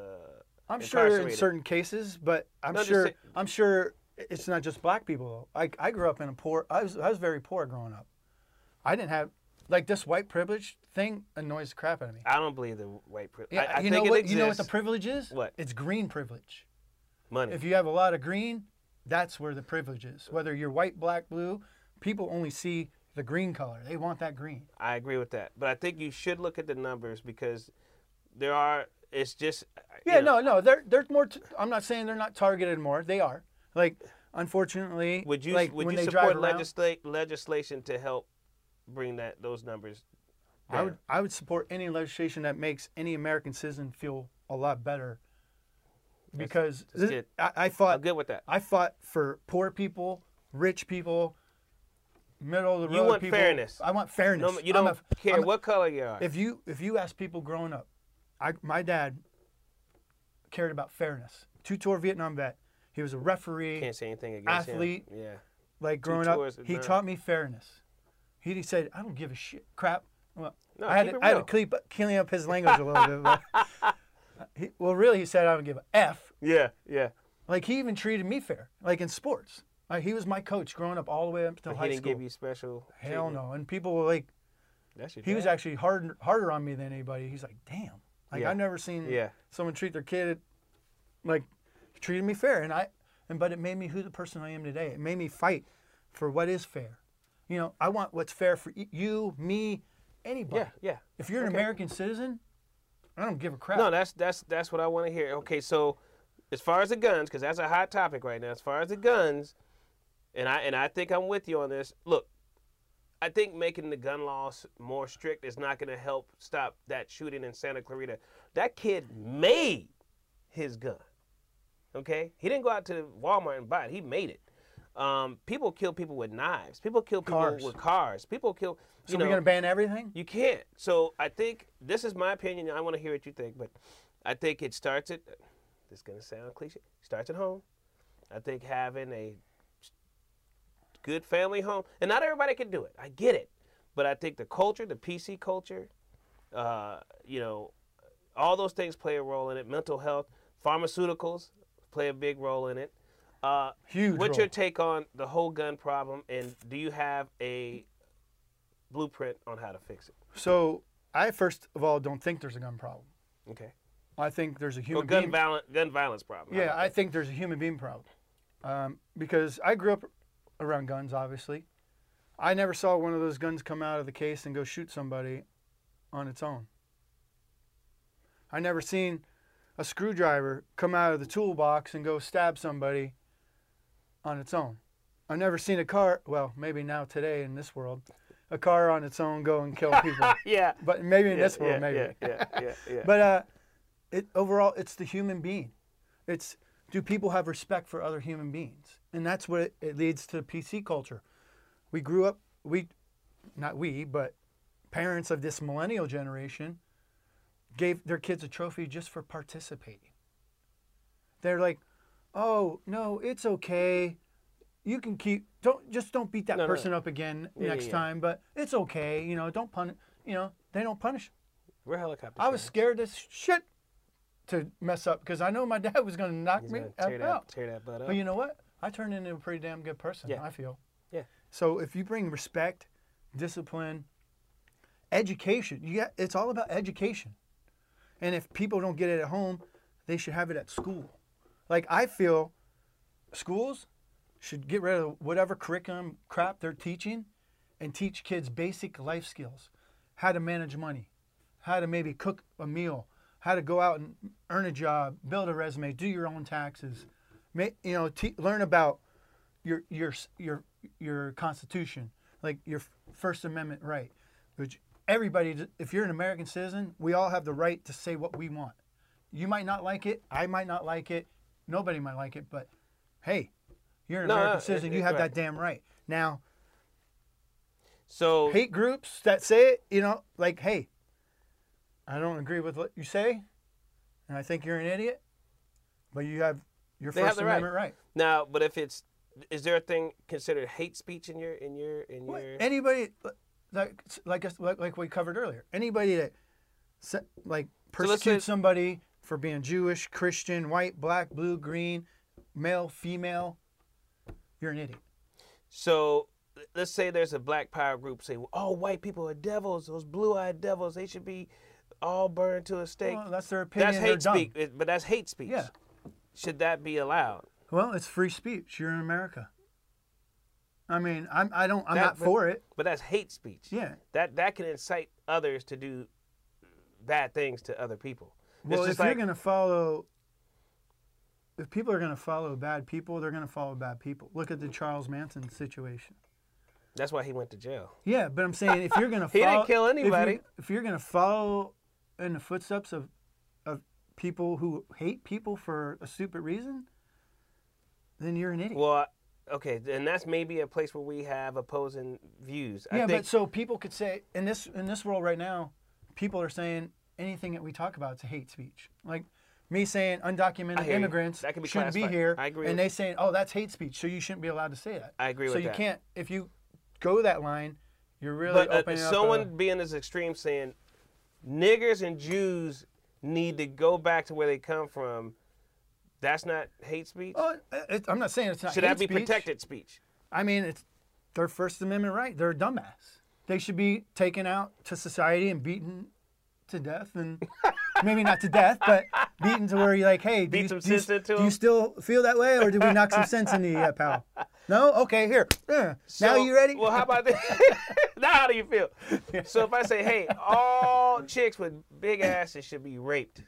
I'm sure in certain cases, but I'm sure it's not just black people though. I grew up in I was very poor growing up. I didn't have like this white privilege thing annoys the crap out of me. I don't believe the white privilege. Yeah, I you think know what? exists. You know what the privilege is? What? It's green privilege. Money. If you have a lot of green, that's where the privilege is. Whether you're white, black, blue, people only see the green color. They want that green. I agree with that, but I think you should look at the numbers because there are. It's just. No. They're more. I'm not saying they're not targeted more. They are. Like, unfortunately, would you they support drive around, legislation to help bring those numbers down? I would support any legislation that makes any American citizen feel a lot better. Because that's good. I fought. I'm good with that. I fought for poor people, rich people, middle of the road people. You want fairness. I want fairness. No, you don't care what color you are. If you ask people growing up, my dad cared about fairness. Two-tour Vietnam vet. He was a referee. Can't say anything against athlete. him. Yeah. Like growing up, he taught me fairness. He said, "I don't give a shit, crap." Well, No, I had to clean up his language a little bit. But really, he said, "I don't give a f." Yeah. Like he even treated me fair, like in sports. Like he was my coach growing up all the way up until high school. He didn't give you special. Hell treatment. no. And people were like, he was actually harder on me than anybody. He's like, damn. Like I've never seen someone treat their kid like he treated me fair, but it made me who the person I am today. It made me fight for what is fair. I want what's fair for you, me, anybody. Yeah. If you're an American citizen, I don't give a crap. No, that's what I want to hear. Okay, so as far as the guns, because that's a hot topic right now. As far as the guns, and I think I'm with you on this. Look, I think making the gun laws more strict is not going to help stop that shooting in Santa Clarita. That kid made his gun. Okay, he didn't go out to Walmart and buy it. He made it. People kill people with knives. People kill people with cars. People kill. So we're gonna ban everything? You can't. So I think this is my opinion. I want to hear what you think, but I think it starts at. This is gonna sound cliche. Starts at home. I think having a good family home, and not everybody can do it. I get it, but I think the culture, the PC culture, all those things play a role in it. Mental health, pharmaceuticals play a big role in it. Huge. What's your take on the whole gun problem, and do you have a blueprint on how to fix it? So I first of all don't think there's a gun problem. Okay. I think there's a human gun violence problem. Yeah, I think there's a human being problem. Because I grew up around guns, obviously. I never saw one of those guns come out of the case and go shoot somebody on its own. I never seen a screwdriver come out of the toolbox and go stab somebody on its own. I never seen a car, well, maybe now today in this world, a car on its own go and kill people. Yeah. But maybe in this world, maybe. Yeah. But overall, it's the human being. It's, do people have respect for other human beings? And that's what it leads to PC culture. We grew up, but parents of this millennial generation gave their kids a trophy just for participating. They're like, oh, no, it's okay. You can don't beat that person up again next time, but it's okay. Don't punish. they don't punish them. We're helicopter. I was scared as shit to mess up because I know my dad was going to knock me out. Tear that butt up. But you know what? I turned into a pretty damn good person, I feel. Yeah. So if you bring respect, discipline, education, it's all about education. And if people don't get it at home, they should have it at school. Like, I feel schools should get rid of whatever curriculum crap they're teaching and teach kids basic life skills. How to manage money, how to maybe cook a meal, how to go out and earn a job, build a resume, do your own taxes. Learn about your Constitution, like your First Amendment right, which everybody, if you're an American citizen, we all have the right to say what we want. You might not like it. I might not like it. Nobody might like it. But, hey, you're an American citizen. You have that damn right. Now, so hate groups that say it, like, hey, I don't agree with what you say, and I think you're an idiot, but you have your First Amendment right. Now, but is there a thing considered hate speech in your anybody like we covered earlier, anybody that persecutes somebody for being Jewish, Christian, white, black, blue, green, male, female, you're an idiot. So let's say there's a black power group say, oh, white people are devils, those blue-eyed devils, they should be all burned to a stake. Well, that's their opinion. That's hate speech, but that's hate speech. Yeah. Should that be allowed? Well, it's free speech. You're in America. I mean, I'm not for it. But that's hate speech. Yeah. That can incite others to do bad things to other people. Well, if people are going to follow bad people, they're going to follow bad people. Look at the Charles Manson situation. That's why he went to jail. Yeah, but I'm saying if you're going to follow... He didn't kill anybody. If you're going to follow in the footsteps of people who hate people for a stupid reason, then you're an idiot. Well, okay, and that's maybe a place where we have opposing views. Yeah, but so people could say, in this world right now, people are saying anything that we talk about is a hate speech. Like me saying undocumented immigrants shouldn't be here, I agree. and they saying, oh, that's hate speech, so you shouldn't be allowed to say that. I agree with that. So you can't, if you go that line, you're really opening up. Someone being as extreme saying niggers and Jews need to go back to where they come from, that's not hate speech? Oh, I'm not saying it's not Should hate that be speech. protected speech? I mean, it's their First Amendment right. They're a dumbass. They should be taken out to society and beaten to death, and maybe not to death, but beaten to where you're like, hey, do you still feel that way, or did we knock some sense into you, pal? No? Okay, here. Now you ready? Well, how about this? Now how do you feel? So if I say, hey, all chicks with big asses should be raped.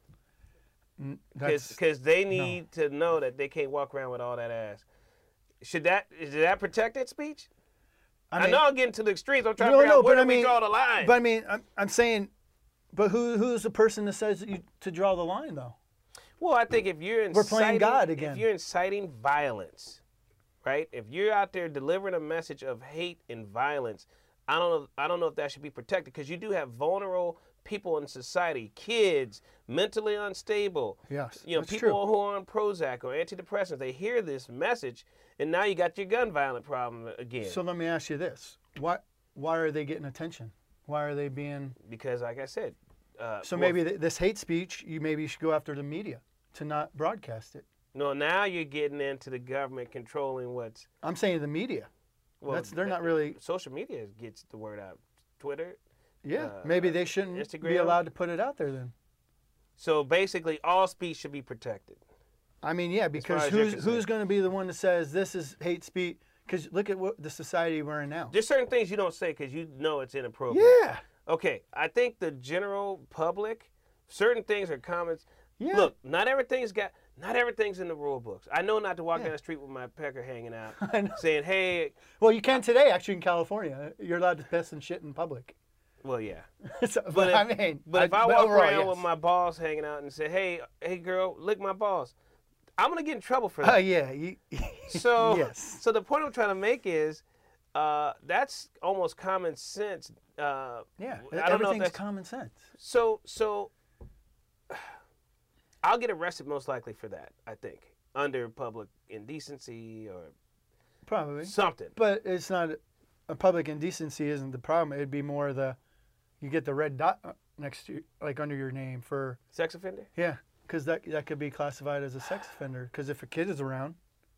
Because they need to know that they can't walk around with all that ass. Is that protected speech? I know I'm getting to the extremes. I'm trying to figure out where do we draw the line. But I mean, I'm saying, but who's the person that says to draw the line, though? Well, I think if you're inciting, we're playing God again. If you're inciting violence, right? If you're out there delivering a message of hate and violence, I don't know if that should be protected, because you do have vulnerable people in society, kids, mentally unstable. Yes, people who are on Prozac or antidepressants. They hear this message, and now you got your gun violence problem again. So let me ask you this: why are they getting attention? Why are they being? Because, like I said. Maybe this hate speech, you should go after the media to not broadcast it. No, now you're getting into the government controlling what's. I'm saying the media. Well, they're not really. Social media gets the word out. Twitter. Yeah, maybe they shouldn't Instagram. Be allowed to put it out there then. So basically, all speech should be protected. I mean, yeah, because who's going to be the one that says this is hate speech? Because look at what the society we're in now. There's certain things you don't say because you know it's inappropriate. Yeah. Okay, I think the general public, certain things are comments. Yeah. Look, not everything's in the rule books. I know not to walk down the street with my pecker hanging out, saying, "Hey." Well, you can today, actually, in California. You're allowed to piss and shit in public. Well, yeah. But if I walk around with my balls hanging out and say, "Hey, girl, lick my balls," I'm gonna get in trouble for that. Yeah. So, yes. So the point I'm trying to make is, that's almost common sense. Everything's common sense. So I'll get arrested most likely for that, I think, under public indecency or probably something. But it's not a public indecency isn't the problem. It'd be more you get the red dot next to, like under your name for, Sex offender? yeah, because that could be classified as a sex offender. Because if a kid is around,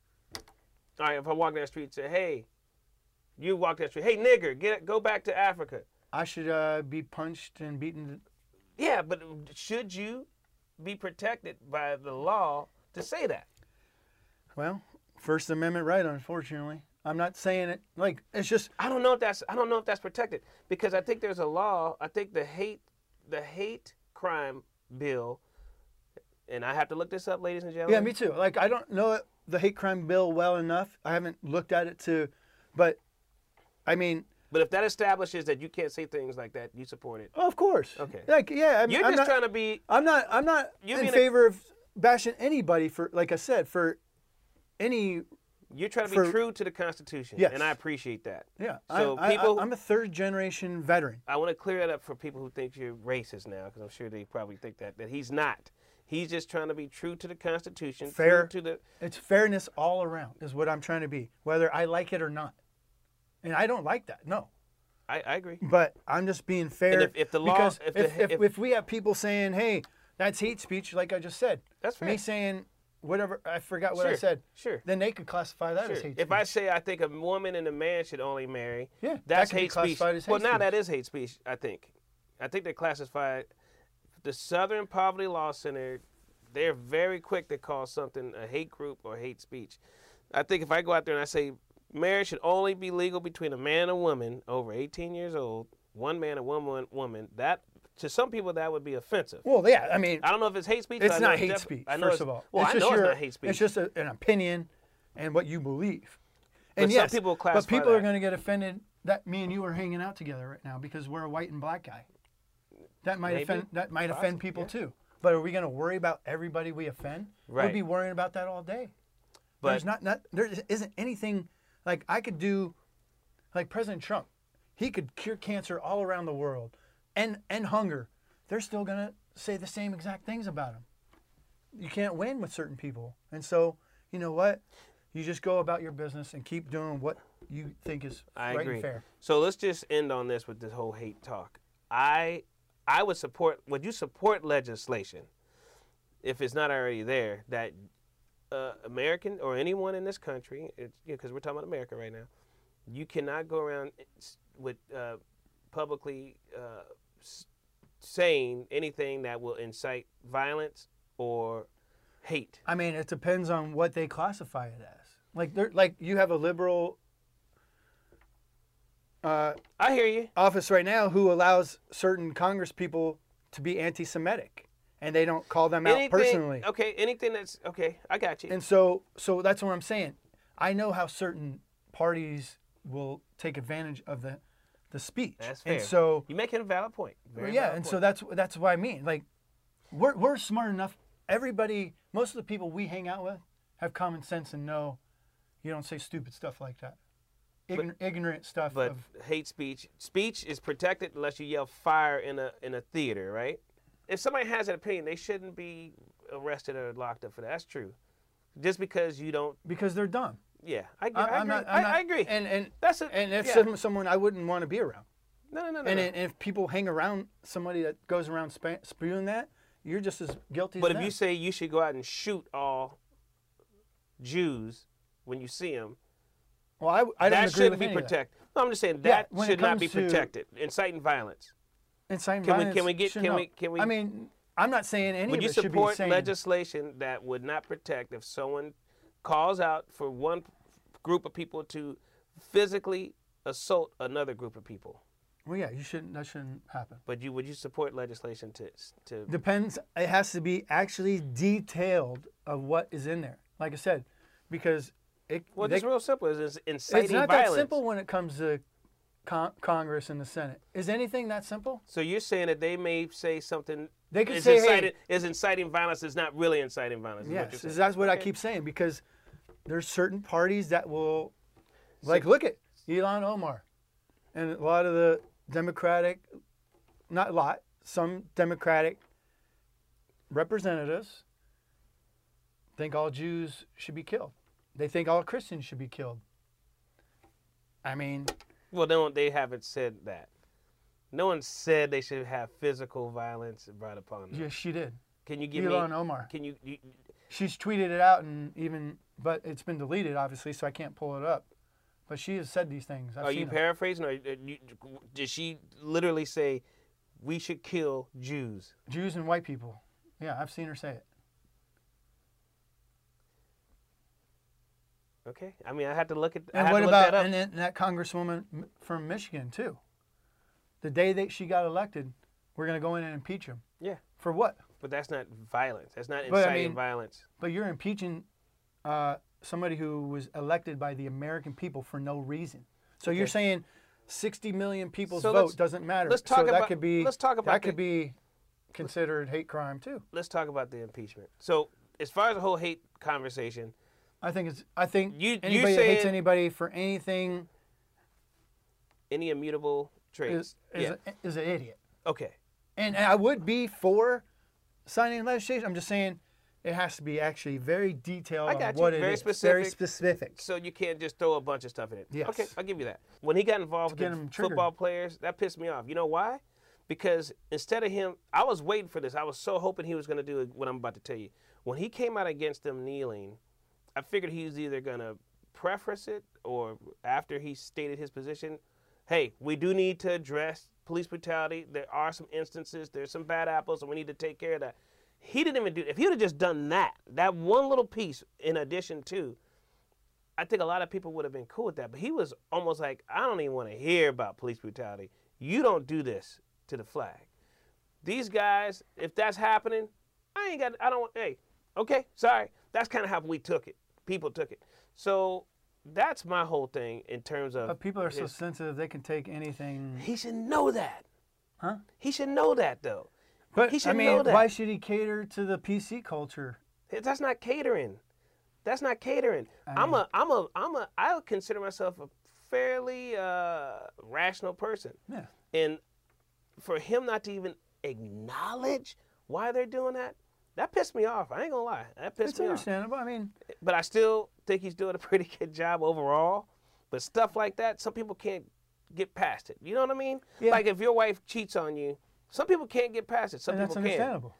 All right, if I walk down the street and say, hey, you walk down the street, hey, nigger, go back to Africa. I should be punched and beaten. Yeah, but should you be protected by the law to say that? Well, First Amendment right, unfortunately. I'm not saying it like it's just. I don't know if that's protected because I think there's a law. I think the hate crime bill, and I have to look this up, ladies and gentlemen. Yeah, me too. Like I don't know the hate crime bill well enough. I haven't looked at it but I mean. But if that establishes that you can't say things like that, you support it. Oh, of course. Okay. Like yeah, You're just trying to be. I'm not in favor of bashing anybody for, like I said, for any. You're trying to be true to the Constitution, yes. and I appreciate that. Yeah. So I'm a third generation veteran. I want to clear that up for people who think you're racist now, because I'm sure they probably think that he's not. He's just trying to be true to the Constitution. Fair. True to the. It's fairness all around is what I'm trying to be, whether I like it or not. And I don't like that. No. I agree. But I'm just being fair. And if the law, because if we have people saying, "Hey, that's hate speech," like I just said, that's fair. Me saying whatever, I forgot what sure, I said. Sure. Then they could classify that as hate speech. If I say I think a woman and a man should only marry, yeah, that's that hate speech. As hate well, now speech. that is hate speech. I think they classify the Southern Poverty Law Center. They're very quick to call something a hate group or hate speech. I think if I go out there and I say marriage should only be legal between a man and a woman over 18 years old, one man and one woman, that to some people that would be offensive. Well, yeah, I mean, I don't know if it's hate speech. It's not hate speech. First of all, well, I know it's not hate speech. It's just an opinion and what you believe. And but yes, some people classify but people that. are going to get offended that me and you are hanging out together right now because we're a white and black guy. That might offend. That might offend people too. But are we going to worry about everybody we offend? Right. We'll be worrying about that all day. But there isn't anything like I could do, like President Trump. He could cure cancer all around the world, and hunger. They're still going to say the same exact things about him. You can't win with certain people. And so, you know what? You just go about your business and keep doing what you think is right and fair. So let's just end on this with this whole hate talk. I would support, would you support legislation, if it's not already there, that American or anyone in this country, because we're talking about America right now, you cannot go around with publicly saying anything that will incite violence or hate. I mean, it depends on what they classify it as. Like you have a liberal I hear you. office right now who allows certain Congress people to be anti-Semitic, and they don't call them out personally. Okay, anything that's okay, I got you. And so that's what I'm saying. I know how certain parties will take advantage of the speech. That's fair. And so you're making a valid point. So that's what I mean. Like we're smart enough. Everybody, most of the people we hang out with, have common sense and know you don't say stupid stuff like that. Ignorant stuff. But hate speech is protected unless you yell fire in a theater, right? If somebody has an opinion, they shouldn't be arrested or locked up for that. That's true. Just because you don't. Because they're dumb. Yeah, I agree. And that's it. And if someone I wouldn't want to be around. No. And if people hang around somebody that goes around spewing that, you're just as guilty. But as if them. you say you should go out and shoot all Jews when you see them, well, I don't that agree shouldn't with be any of protected. No, I'm just saying that when should it not be comes to protected. Inciting violence. Inciting Can violence. we? I mean, I'm not saying any would of you it should be support saying. legislation that would not protect if someone calls out for one group of people to physically assault another group of people? Well, yeah, that shouldn't happen. But would you support legislation to? Depends. It has to be actually detailed of what is in there. Like I said, because it's real simple. It's inciting it's not violence. that simple when it comes to Congress and the Senate. Is anything that simple? So you're saying that they may say something. They could say, is inciting violence. Is not really inciting violence. Yes, that's what I keep saying, because there's certain parties that will, look at Ilhan Omar, and a lot of the Democratic, not a lot, some Democratic representatives think all Jews should be killed. They think all Christians should be killed. I mean, well, they haven't said that. No one said they should have physical violence brought upon them. Yes, she did. Can you give Ilhan me? Omar. Can you She's tweeted it out but it's been deleted, obviously, so I can't pull it up. But she has said these things. I've are seen you them. paraphrasing, or did she literally say we should kill Jews? Jews and white people. Yeah, I've seen her say it. Okay. I mean, I had to look at. And what about and then that congresswoman from Michigan too? The day that she got elected, we're going to go in and impeach him. Yeah. For what? But that's not violence. That's not But, I inciting mean, violence. But you're impeaching somebody who was elected by the American people for no reason. So you're saying 60 million people's vote doesn't matter. Let's talk about. That could be. Let's talk about that could be considered hate crime too. Let's talk about the impeachment. So as far as the whole hate conversation, I think You anybody that hates saying- anybody for anything any immutable traits. is an idiot. Okay. And I would be for signing legislation. I'm just saying it has to be actually very detailed I got on you. what it Very is. specific. Very specific. So you can't just throw a bunch of stuff in it. Yes. Okay, I'll give you that. When he got involved To get with him the triggered. football players, that pissed me off. You know why? Because instead of him, I was waiting for this. I was so hoping he was going to do what I'm about to tell you. When he came out against them kneeling, I figured he was either going to preface it or after he stated his position, hey, we do need to address police brutality. There are some instances, there's some bad apples, and we need to take care of that. He didn't even do it. If he would have just done that one little piece in addition to, I think a lot of people would have been cool with that. But he was almost like, I don't even want to hear about police brutality. You don't do this to the flag. These guys, if that's happening, hey, okay, sorry. That's kind of how we took it. People took it. So that's my whole thing in terms of. But people are so sensitive, they can take anything. He should know that. Huh? He should know that, though. But, he should I mean, know that. why should he cater to the PC culture? That's not catering. That's not catering. I consider myself a fairly rational person. Yeah. And for him not to even acknowledge why they're doing that pissed me off. I ain't gonna lie. That pissed It's me off. understandable. I mean, But I still think he's doing a pretty good job overall. But stuff like that, some people can't get past it. You know what I mean? Yeah. Like if your wife cheats on you, some people can't get past it. Some and that's people can. understandable.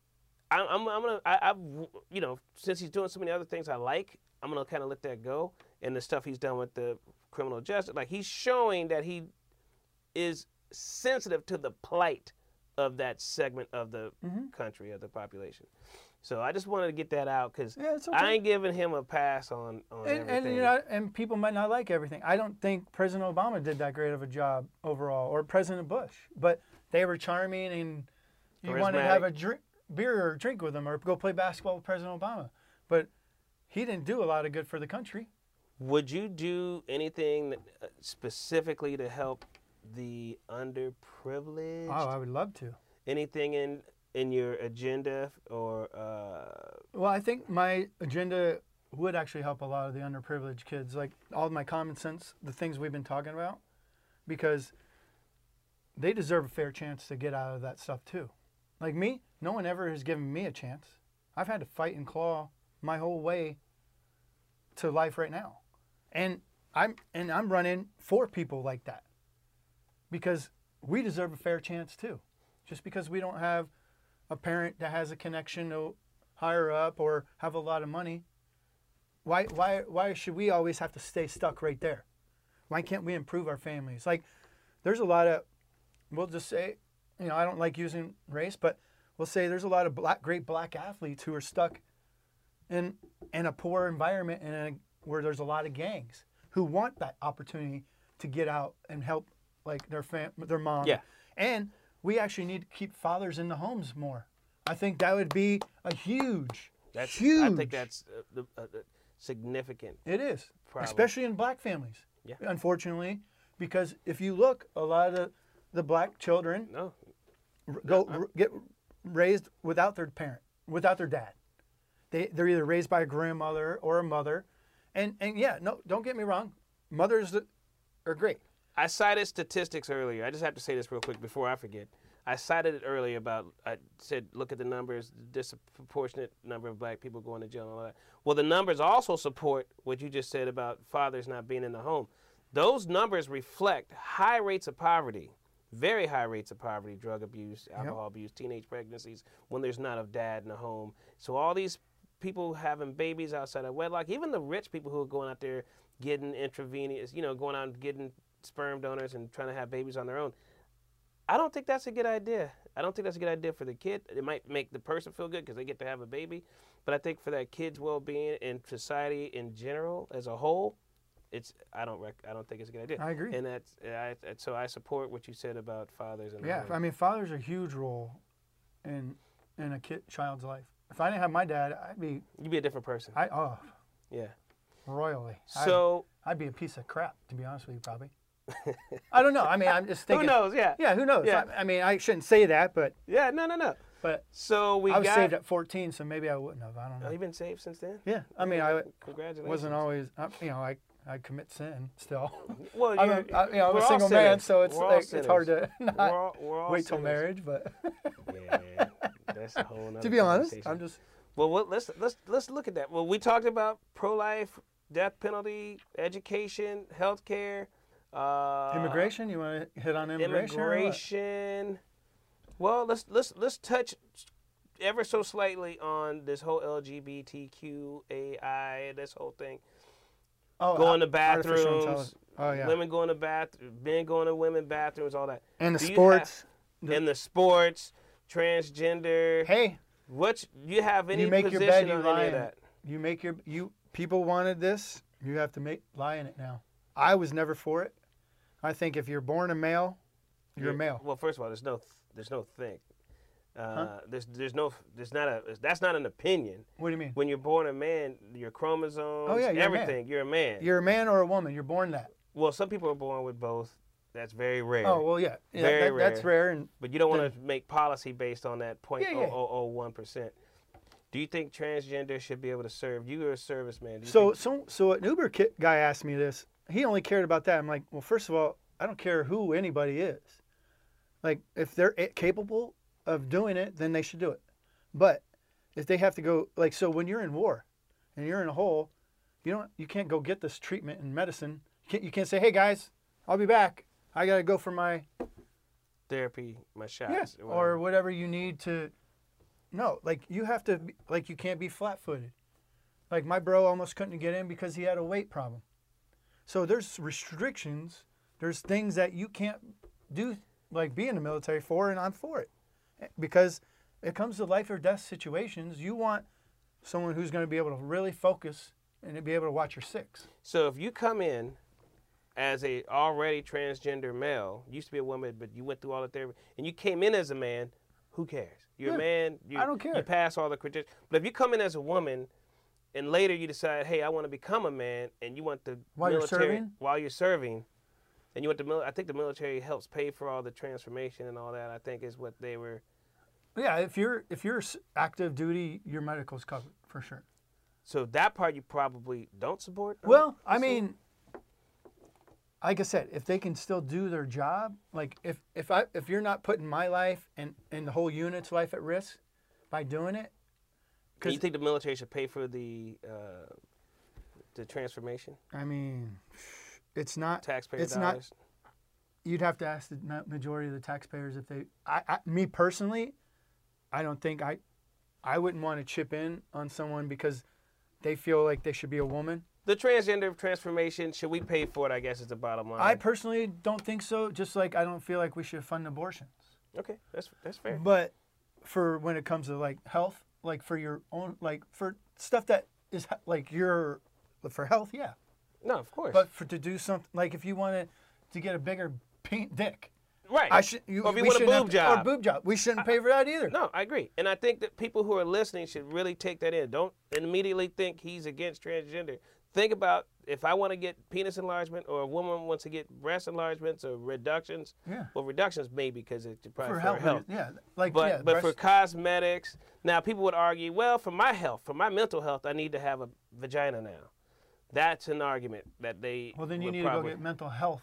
Since he's doing so many other things I like, I'm gonna kind of let that go. And the stuff he's done with the criminal justice, like he's showing that he is sensitive to the plight of that segment of the country, of the population. So I just wanted to get that out because Yeah, it's okay. I ain't giving him a pass on everything. And people might not like everything. I don't think President Obama did that great of a job overall, or President Bush. But they were charming, and you wanted to have a beer or drink with them, or go play basketball with President Obama. But he didn't do a lot of good for the country. Would you do anything specifically to help the underprivileged? Oh, I would love to. Anything in your agenda or? Well, I think my agenda would actually help a lot of the underprivileged kids, like all my common sense, the things we've been talking about, because they deserve a fair chance to get out of that stuff too. Like me, no one ever has given me a chance. I've had to fight and claw my whole way to life right now. And I'm running for people like that, because we deserve a fair chance too. Just because we don't have a parent that has a connection to higher up or have a lot of money, why should we always have to stay stuck right there? Why can't we improve our families? Like, there's a lot of, we'll just say, I don't like using race, but we'll say there's a lot of great black athletes who are stuck in a poor environment where there's a lot of gangs who want that opportunity to get out and help, like their mom. Yeah. And we actually need to keep fathers in the homes more. I think that would be a huge. I think that's significant. It is, problem. especially in black families. Yeah. Unfortunately, because if you look, a lot of the black children get raised without their parent, without their dad. They're either raised by a grandmother or a mother, and yeah, no, don't get me wrong, mothers are great. I cited statistics earlier. I just have to say this real quick before I forget. I cited it earlier I said, look at the numbers, disproportionate number of black people going to jail and all that. Well, the numbers also support what you just said about fathers not being in the home. Those numbers reflect high rates of poverty very high rates of poverty, drug abuse, alcohol abuse, teenage pregnancies, when there's not a dad in the home. So all these people having babies outside of wedlock, even the rich people who are going out there getting intravenous, going out and getting sperm donors and trying to have babies on their own. I don't think that's a good idea. I don't think that's a good idea for the kid. It might make the person feel good because they get to have a baby. But I think for that kid's well-being and society in general as a whole, I don't think it's a good idea. I agree. And so I support what you said about fathers. And yeah, I mean, fathers are a huge role in a child's life. If I didn't have my dad, you'd be a different person. Yeah. Royally. So I'd be a piece of crap, to be honest with you, probably. I don't know. I mean, I'm just thinking. Who knows? Yeah. Yeah, who knows? Yeah. I mean, I shouldn't say that, but. Yeah, no. But so I was saved at 14, so maybe I wouldn't have. I don't know. Oh, you've been saved since then? Yeah. I mean, I Congratulations. wasn't always, I commit sin still. Well, I'm a single man, so it's hard to not we're all wait till sinners. marriage, but. Yeah, that's a whole nother To be honest, conversation. I'm just. Well, let's look at that. Well, we talked about pro-life, death penalty, education, healthcare, Immigration? You want to hit on immigration? Immigration. Well, let's touch ever so slightly on this whole LGBTQAI, this whole thing. Oh, going to artificial bathrooms. intelligence. Oh yeah. Women going to men going to women bathrooms, all that. And the sports. And the sports, transgender. Hey. What you have any you make position your bed, you on lie any in of that? You make people wanted this. You have to lie in it now. I was never for it. I think if you're born a male, you're a male. Well, first of all, there's no thing. That's not an opinion. What do you mean? When you're born a man, your chromosomes, you're everything, you're a man. You're a man or a woman. You're born that. Well, some people are born with both. That's very rare. Oh, well, yeah. Very rare. That's rare. But you don't want to make policy based on that 0.0001%. Do you think transgender should be able to serve? You're a serviceman. So an Uber guy asked me this. He only cared about that. I'm like, well, first of all, I don't care who anybody is. Like, if they're capable of doing it, then they should do it. But if they have to go, like, so when you're in war and you're in a hole, you can't go get this treatment and medicine. You can't say, hey guys, I'll be back. I gotta go for my therapy, my shots. Yes, or whatever you need to. No, like you have to, like you can't be flat-footed. Like my bro almost couldn't get in because he had a weight problem. So there's restrictions. There's things that you can't do, like be in the military for, and I'm for it. Because it comes to life or death situations, you want someone who's going to be able to really focus and to be able to watch your six. So if you come in as a already transgender male, used to be a woman, but you went through all the therapy, and you came in as a man, who cares? You're a man. I don't care. You pass all the criteria. But if you come in as a woman, and later you decide, hey, I want to become a man, and you want the military while you're serving, and you want the I think the military helps pay for all the transformation and all that. I think is what they were. Yeah, if you're active duty, your medical's covered for sure. So that part you probably don't support. Well, I mean, like I said, if they can still do their job, like if you're not putting my life and the whole unit's life at risk by doing it. Do you think the military should pay for the transformation? I mean, it's not taxpayer it's dollars. Not. You'd have to ask the majority of the taxpayers if they. Me personally, I don't think I wouldn't want to chip in on someone because they feel like they should be a woman. The transgender transformation, should we pay for it, I guess is the bottom line. I personally don't think so, just like I don't feel like we should fund abortions. Okay, that's fair. But for when it comes to like health, like for your own, like for stuff that is like for health, yeah. No, of course. But to do something, like if you wanted to get a bigger dick. Right. Or if you want a boob job. Or boob job. We shouldn't pay for that either. No, I agree. And I think that people who are listening should really take that in. Don't immediately think he's against transgender. Think about if I want to get penis enlargement or a woman wants to get breast enlargements or reductions. Yeah. Well, reductions maybe because it's probably for health. Yeah. But for cosmetics, now people would argue, well, for my health, for my mental health, I need to have a vagina now. That's an argument that they. Well, then you need to go get mental health.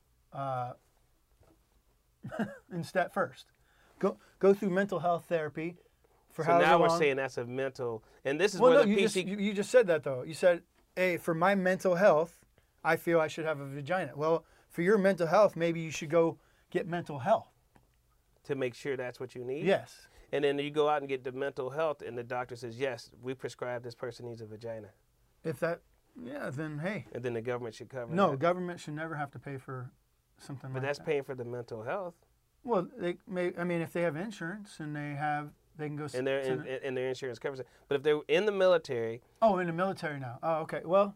Instead first, go through mental health therapy for so however long. So now we're saying that's a mental, and this is where the PC. You just said that though. You said, hey, for my mental health, I feel I should have a vagina. Well, for your mental health, maybe you should go get mental health. To make sure that's what you need? Yes. And then you go out and get the mental health, and the doctor says, yes, we prescribe this person needs a vagina. If that, yeah, then hey. And then the government should cover No, that. government should never have to pay for something But like that's that. paying for the mental health. Well, they may. I mean, if they have insurance and they can go. And their insurance covers it. But if they're in the military, Oh, in the military now. Oh, okay. Well,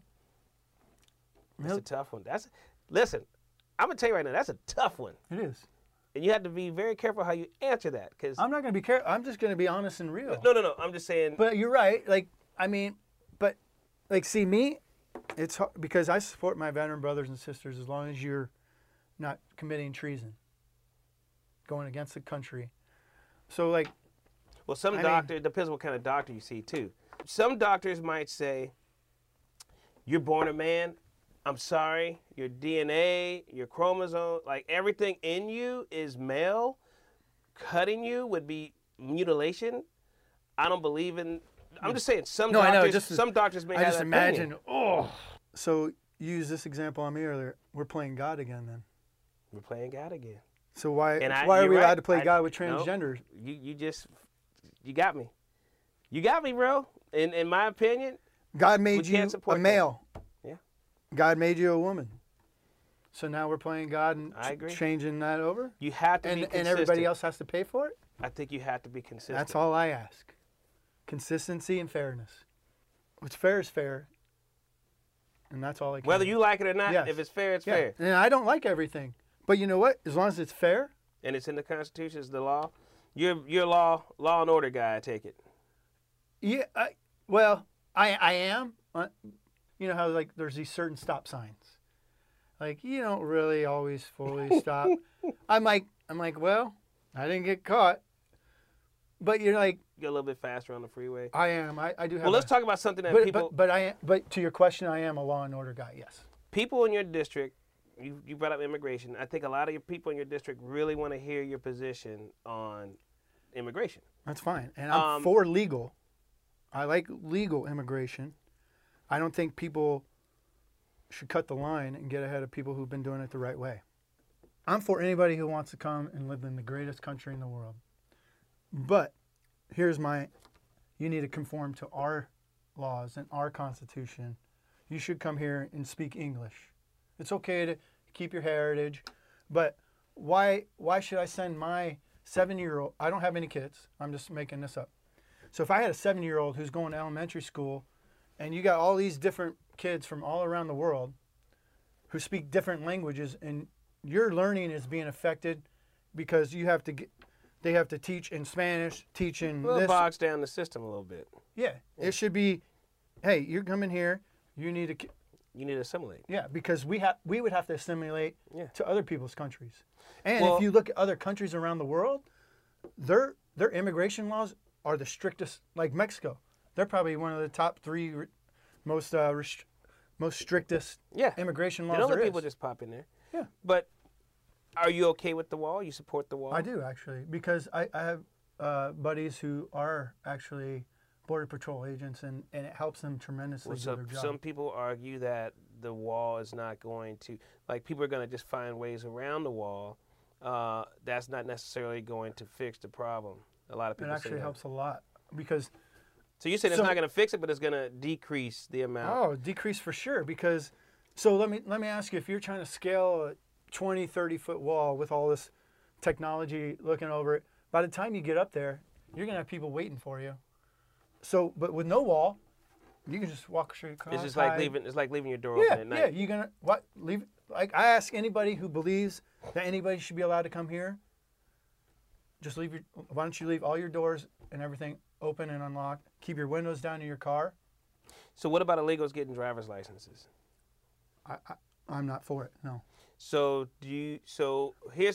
it's a tough one. Listen, I'm gonna tell you right now, that's a tough one, it is. and you have to be very careful how you answer that. Because I'm not going to be careful. I'm just going to be honest and real. no, I'm just saying. But you're right. Like, I mean, but like, see me, it's hard because I support my veteran brothers and sisters as long as you're not committing treason, going against the country. So, like, Well, some I doctor, it depends what kind of doctor you see too. Some doctors might say, you're born a man, I'm sorry, your DNA, your chromosome, like everything in you is male. Cutting you would be mutilation. I don't believe in, I'm just saying some No, I know, doctors, some doctors may I have just that imagine. opinion. Oh, so you use this example on me earlier. We're playing God again, then. We're playing God again. So why And why are you're we right. allowed to play I- God with no. transgenders? You got me. You got me, bro. In my opinion, God made We you can't a support that. male. Yeah. God made you a woman. So now we're playing God and I agree. changing that over? you have to be And consistent. everybody else has to pay for it? I think you have to be consistent. That's all I ask. Consistency and fairness. What's fair is fair. And that's all I can. Whether you like it or not, Yes. if it's fair, it's Yeah. fair. And I don't like everything. But you know what? As long as it's fair, And it's in the Constitution, it's the law. You're law and order guy, I take it. yeah, I am. You know how like there's these certain stop signs. Like you don't really always fully stop. I'm like, well, I didn't get caught. But you're like, You're a little bit faster on the freeway. I am. I do have. Well, let's talk about something that people But to your question, I am a law and order guy. Yes. people in your district, you brought up immigration. I think a lot of your people in your district really want to hear your position on immigration. That's fine. And I'm for legal. I like legal immigration. I don't think people should cut the line and get ahead of people who've been doing it the right way. I'm for anybody who wants to come and live in the greatest country in the world. But here's you need to conform to our laws and our Constitution. You should come here and speak English. It's okay to keep your heritage, but why should I send my 7-year-old? I don't have any kids. I'm just making this up. So if I had a 7-year-old who's going to elementary school and you got all these different kids from all around the world who speak different languages and your learning is being affected because they have to teach in Spanish, teach in Well, it this. bogs down the system a little bit. Yeah, it should be, hey, you're coming here, you need to, You need to assimilate. yeah, because we would have to assimilate Yeah. to other people's countries. And Well- if you look at other countries around the world, their immigration laws are the strictest. Like Mexico, they're probably one of the top 3 most strictest Yeah. immigration You laws don't let there people is. just pop in there. Yeah. But are you okay with the wall? You support the wall? I do actually, because I have buddies who are actually Border Patrol agents, and it helps them tremendously do their job. Some people argue that the wall is not going to, like, people are going to just find ways around the wall. That's not necessarily going to fix the problem. A lot of It people say actually that. helps a lot because So you said it's So- not going to fix it, but it's going to decrease the amount. decrease for sure. Because so let me ask you, if you're trying to scale a 20, 30-foot wall with all this technology looking over it, by the time you get up there, you're gonna have people waiting for you. So, but with no wall, you can just walk straight across. It's just like hide. leaving. It's like leaving your door Yeah, open at night. yeah. You're gonna leave? Like I ask anybody who believes that anybody should be allowed to come here. Just why don't you leave all your doors and everything open and unlocked? Keep your windows down in your car. So what about illegals getting driver's licenses? I'm not for it. No. So here's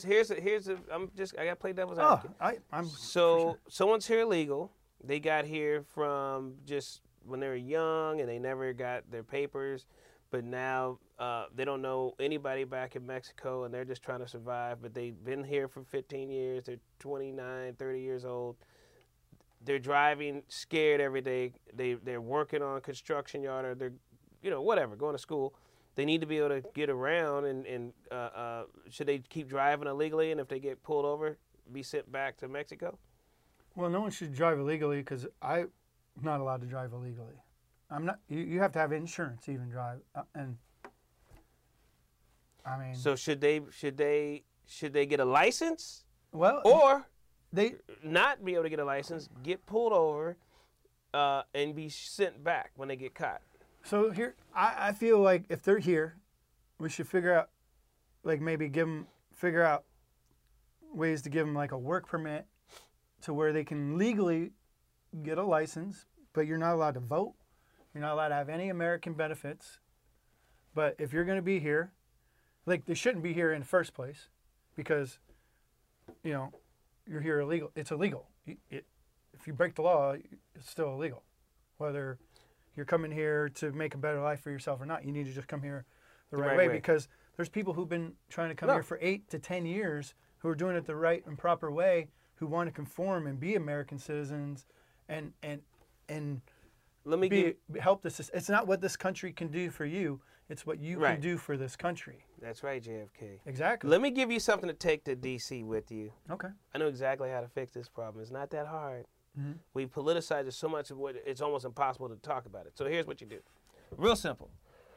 I got to play devil's Oh, advocate. I'm. So someone's here illegal. They got here from just when they were young and they never got their papers, but now they don't know anybody back in Mexico and they're just trying to survive. But they've been here for 15 years. They're 29, 30 years old. They're driving scared every day. They're working on construction yard or they're whatever, going to school. They need to be able to get around, and should they keep driving illegally, and if they get pulled over, be sent back to Mexico? Well, no one should drive illegally because I'm not allowed to drive illegally. I'm not. You have to have insurance to even drive, and I mean. So should they get a license, Well, or they not be able to get a license, get pulled over, and be sent back when they get caught? So here, I feel like if they're here, we should figure out, like maybe figure out ways to give them like a work permit to where they can legally get a license, but you're not allowed to vote. You're not allowed to have any American benefits. But if you're going to be here, like they shouldn't be here in the first place because, you're here illegal. It's illegal. If you break the law, it's still illegal. Whether you're coming here to make a better life for yourself or not, you need to just come here the right way because there's people who've been trying to come here for 8 to 10 years who are doing it the right and proper way, who want to conform and be American citizens and Let me help this. It's not what this country can do for you. It's what you can do for this country. That's right, JFK. Exactly. Let me give you something to take to D.C. with you. Okay. I know exactly how to fix this problem. It's not that hard. Mm-hmm. We politicize it so much it's almost impossible to talk about it. So here's what you do. Real simple.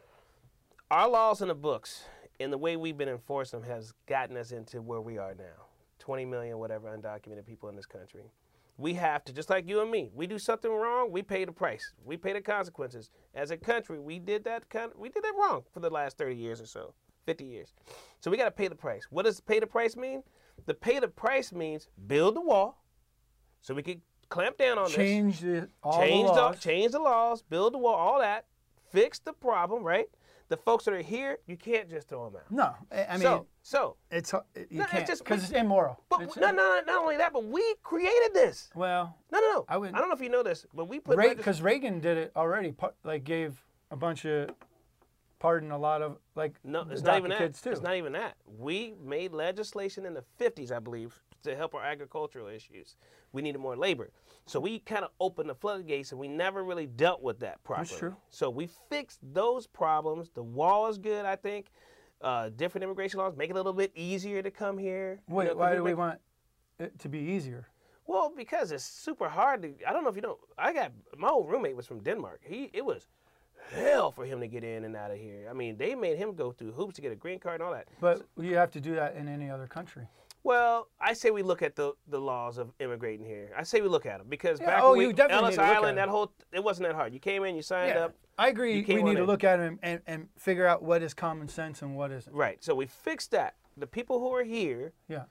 Our laws in the books and the way we've been enforcing them has gotten us into where we are now. 20 million, whatever, undocumented people in this country. We have to, just like you and me, we do something wrong, we pay the price. We pay the consequences. As a country, we did that wrong for the last 30 years or so, 50 years. So we got to pay the price. What does pay the price mean? The pay the price means build the wall so we can clamp down on Change this. Change the laws, build the wall, all that, fix the problem, right? The folks that are here, you can't just throw them out. No, I mean, so you can't because it's immoral. But not only that, but we created this. Well, No. I don't know if you know this, but we put because Reagan did it already. Like gave a bunch of pardon a lot of it's not even that. kids too. It's not even that. We made legislation in the 50s, I believe, to help our agricultural issues. We needed more labor. So we kind of opened the floodgates, and we never really dealt with that properly. That's true. So we fixed those problems. The wall is good, I think. Different immigration laws make it a little bit easier to come here. Wait, why do we want it to be easier? Well, because it's super hard to. I don't know if you know. My old roommate was from Denmark. It was hell for him to get in and out of here. I mean, they made him go through hoops to get a green card and all that. But you have to do that in any other country. Well, I say we look at the laws of immigrating here. I say we look at them because back you when definitely Ellis need to look Island, at 'em. it wasn't that hard. You came in, you signed up. I agree. You came We on need to in. look at them and figure out what is common sense and what isn't. Right. So we fixed that. The people who are here, Yeah.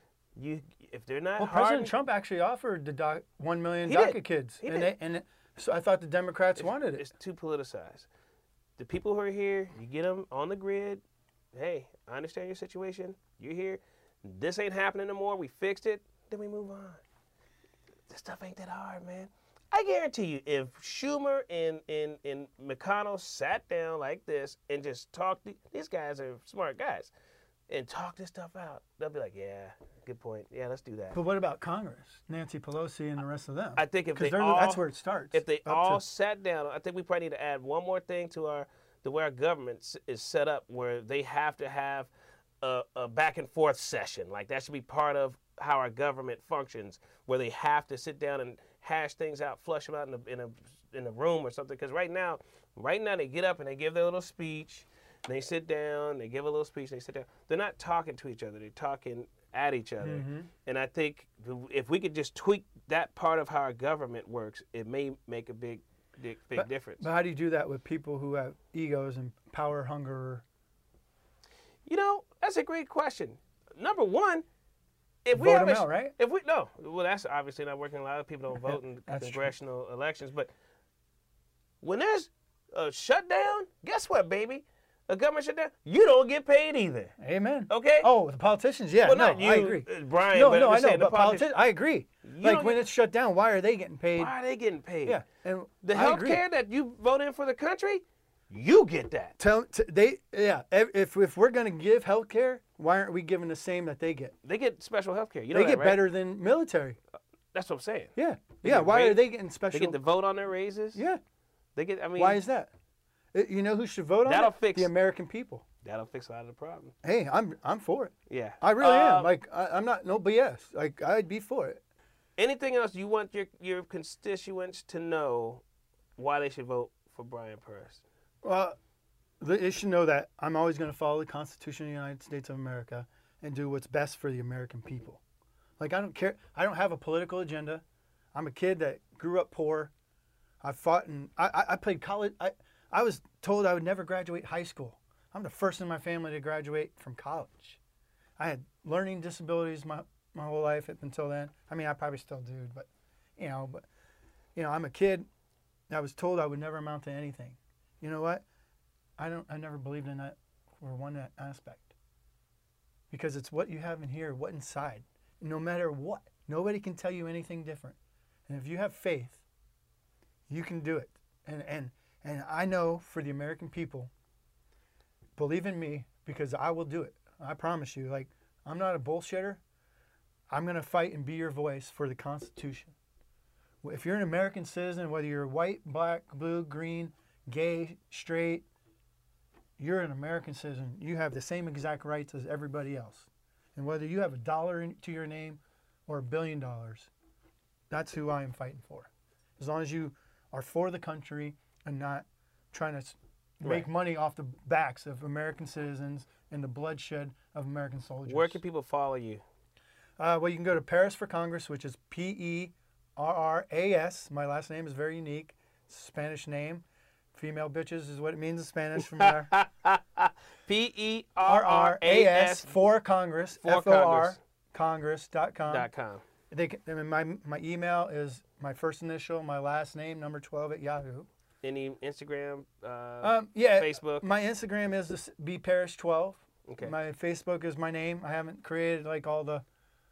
if they're not Well, hard, President Trump actually offered the 1 million He did. DACA kids, He and did. so I thought the Democrats wanted it. It's too politicized. The people who are here, you get them on the grid. Hey, I understand your situation. You're here. This ain't happening no more. We fixed it. Then we move on. This stuff ain't that hard, man. I guarantee you, if Schumer and McConnell sat down like this and just talked, these guys are smart guys, and talk this stuff out, they'll be like, yeah, good point. Yeah, let's do that. But what about Congress, Nancy Pelosi and the rest of them? I think that's where it starts. If they all sat down, I think we probably need to add one more thing to the way our government is set up, where they have to have a back and forth session. Like that should be part of how our government functions, where they have to sit down and hash things out, flush them out in a room or something. Because right now they get up and they give their little speech. They sit down, they give a little speech, they sit down. They're not talking to each other. They're talking at each other. Mm-hmm. And I think if we could just tweak that part of how our government works, it may make a big difference. But how do you do that with people who have egos and power hunger? You know, that's a great question. Number one, if vote we have them out, right? Well, that's obviously not working. A lot of people don't vote in congressional elections. But when there's a shutdown, guess what, baby? A government shutdown, you don't get paid either. Amen. Okay? Oh, the politicians, yeah. Well, no, not you, I agree. Brian. No, but I know, the but politicians, I agree. Like when it's shut down, why are they getting paid? Why are they getting paid? Yeah, and the health care that you vote in for the country, you get that. If we're going to give health care, why aren't we giving the same that they get? They get special health care. You know they get right? better than military. That's what I'm saying. Yeah. Why are they getting special? They get to vote on their raises. Yeah. They get. I mean, why is that? You know who should vote on That'll it? fix- The American people. That'll fix a lot of the problem. Hey, I'm for it. Yeah. I really am. Like, I'm not, no BS. Like, I'd be for it. Anything else you want your constituents to know why they should vote for Brian Perez? Well, they should know that I'm always going to follow the Constitution of the United States of America and do what's best for the American people. Like, I don't care. I don't have a political agenda. I'm a kid that grew up poor. I fought and I played college. I was told I would never graduate high school. I'm the first in my family to graduate from college. I had learning disabilities my whole life until then. I mean, I probably still do, but I'm a kid that was told I would never amount to anything. You know what? I never believed in that for one aspect. Because it's what you have in here, what inside. No matter what. Nobody can tell you anything different. And if you have faith, you can do it. And I know for the American people, believe in me because I will do it. I promise you. Like, I'm not a bullshitter. I'm going to fight and be your voice for the Constitution. If you're an American citizen, whether you're white, black, blue, green, gay, straight, you're an American citizen. You have the same exact rights as everybody else. And whether you have $1 to your name or $1 billion, that's who I am fighting for. As long as you are for the country and not trying to make money off the backs of American citizens and the bloodshed of American soldiers. Where can people follow you? Well, you can go to Perez for Congress, which is Perras. My last name is very unique. It's a Spanish name. Female bitches is what it means in Spanish from there. Perras for Congress. FOR Congress.com. My email is my first initial, my last name, number 12 at Yahoo. Any Instagram? Yeah. Facebook? My Instagram is bparish12. Okay. My Facebook is my name. I haven't created like all the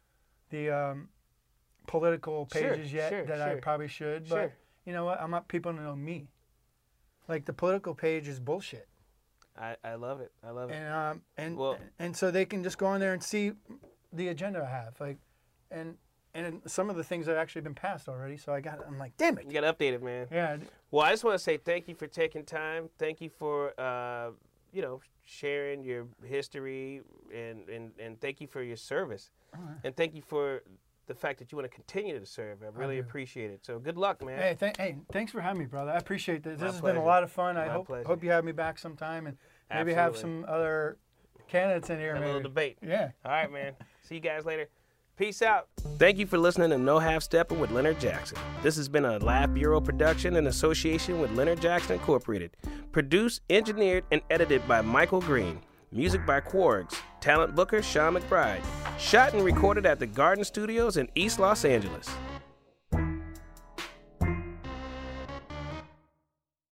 political pages yet I probably should. But you know what? I want people to know me. Like, the political page is bullshit. I love it. I love it. And so they can just go on there and see the agenda I have. Like, and some of the things have actually been passed already. So I'm like, damn it. You got to update it, man. Yeah. Well, I just want to say thank you for taking time. Thank you for sharing your history and thank you for your service. Right. And thank you for the fact that you want to continue to serve. I really appreciate it. So good luck, man. Hey, thanks for having me, brother. I appreciate this. This has pleasure. been a lot of fun. I pleasure. hope you have me back sometime and maybe have some other candidates in here. A little debate. Yeah. All right, man. See you guys later. Peace out. Thank you for listening to No Half Steppin' with Leonard Jackson. This has been a Laugh Bureau production in association with Leonard Jackson Incorporated. Produced, engineered, and edited by Michael Green. Music by Quargs. Talent booker Sean McBride. Shot and recorded at the Garden Studios in East Los Angeles.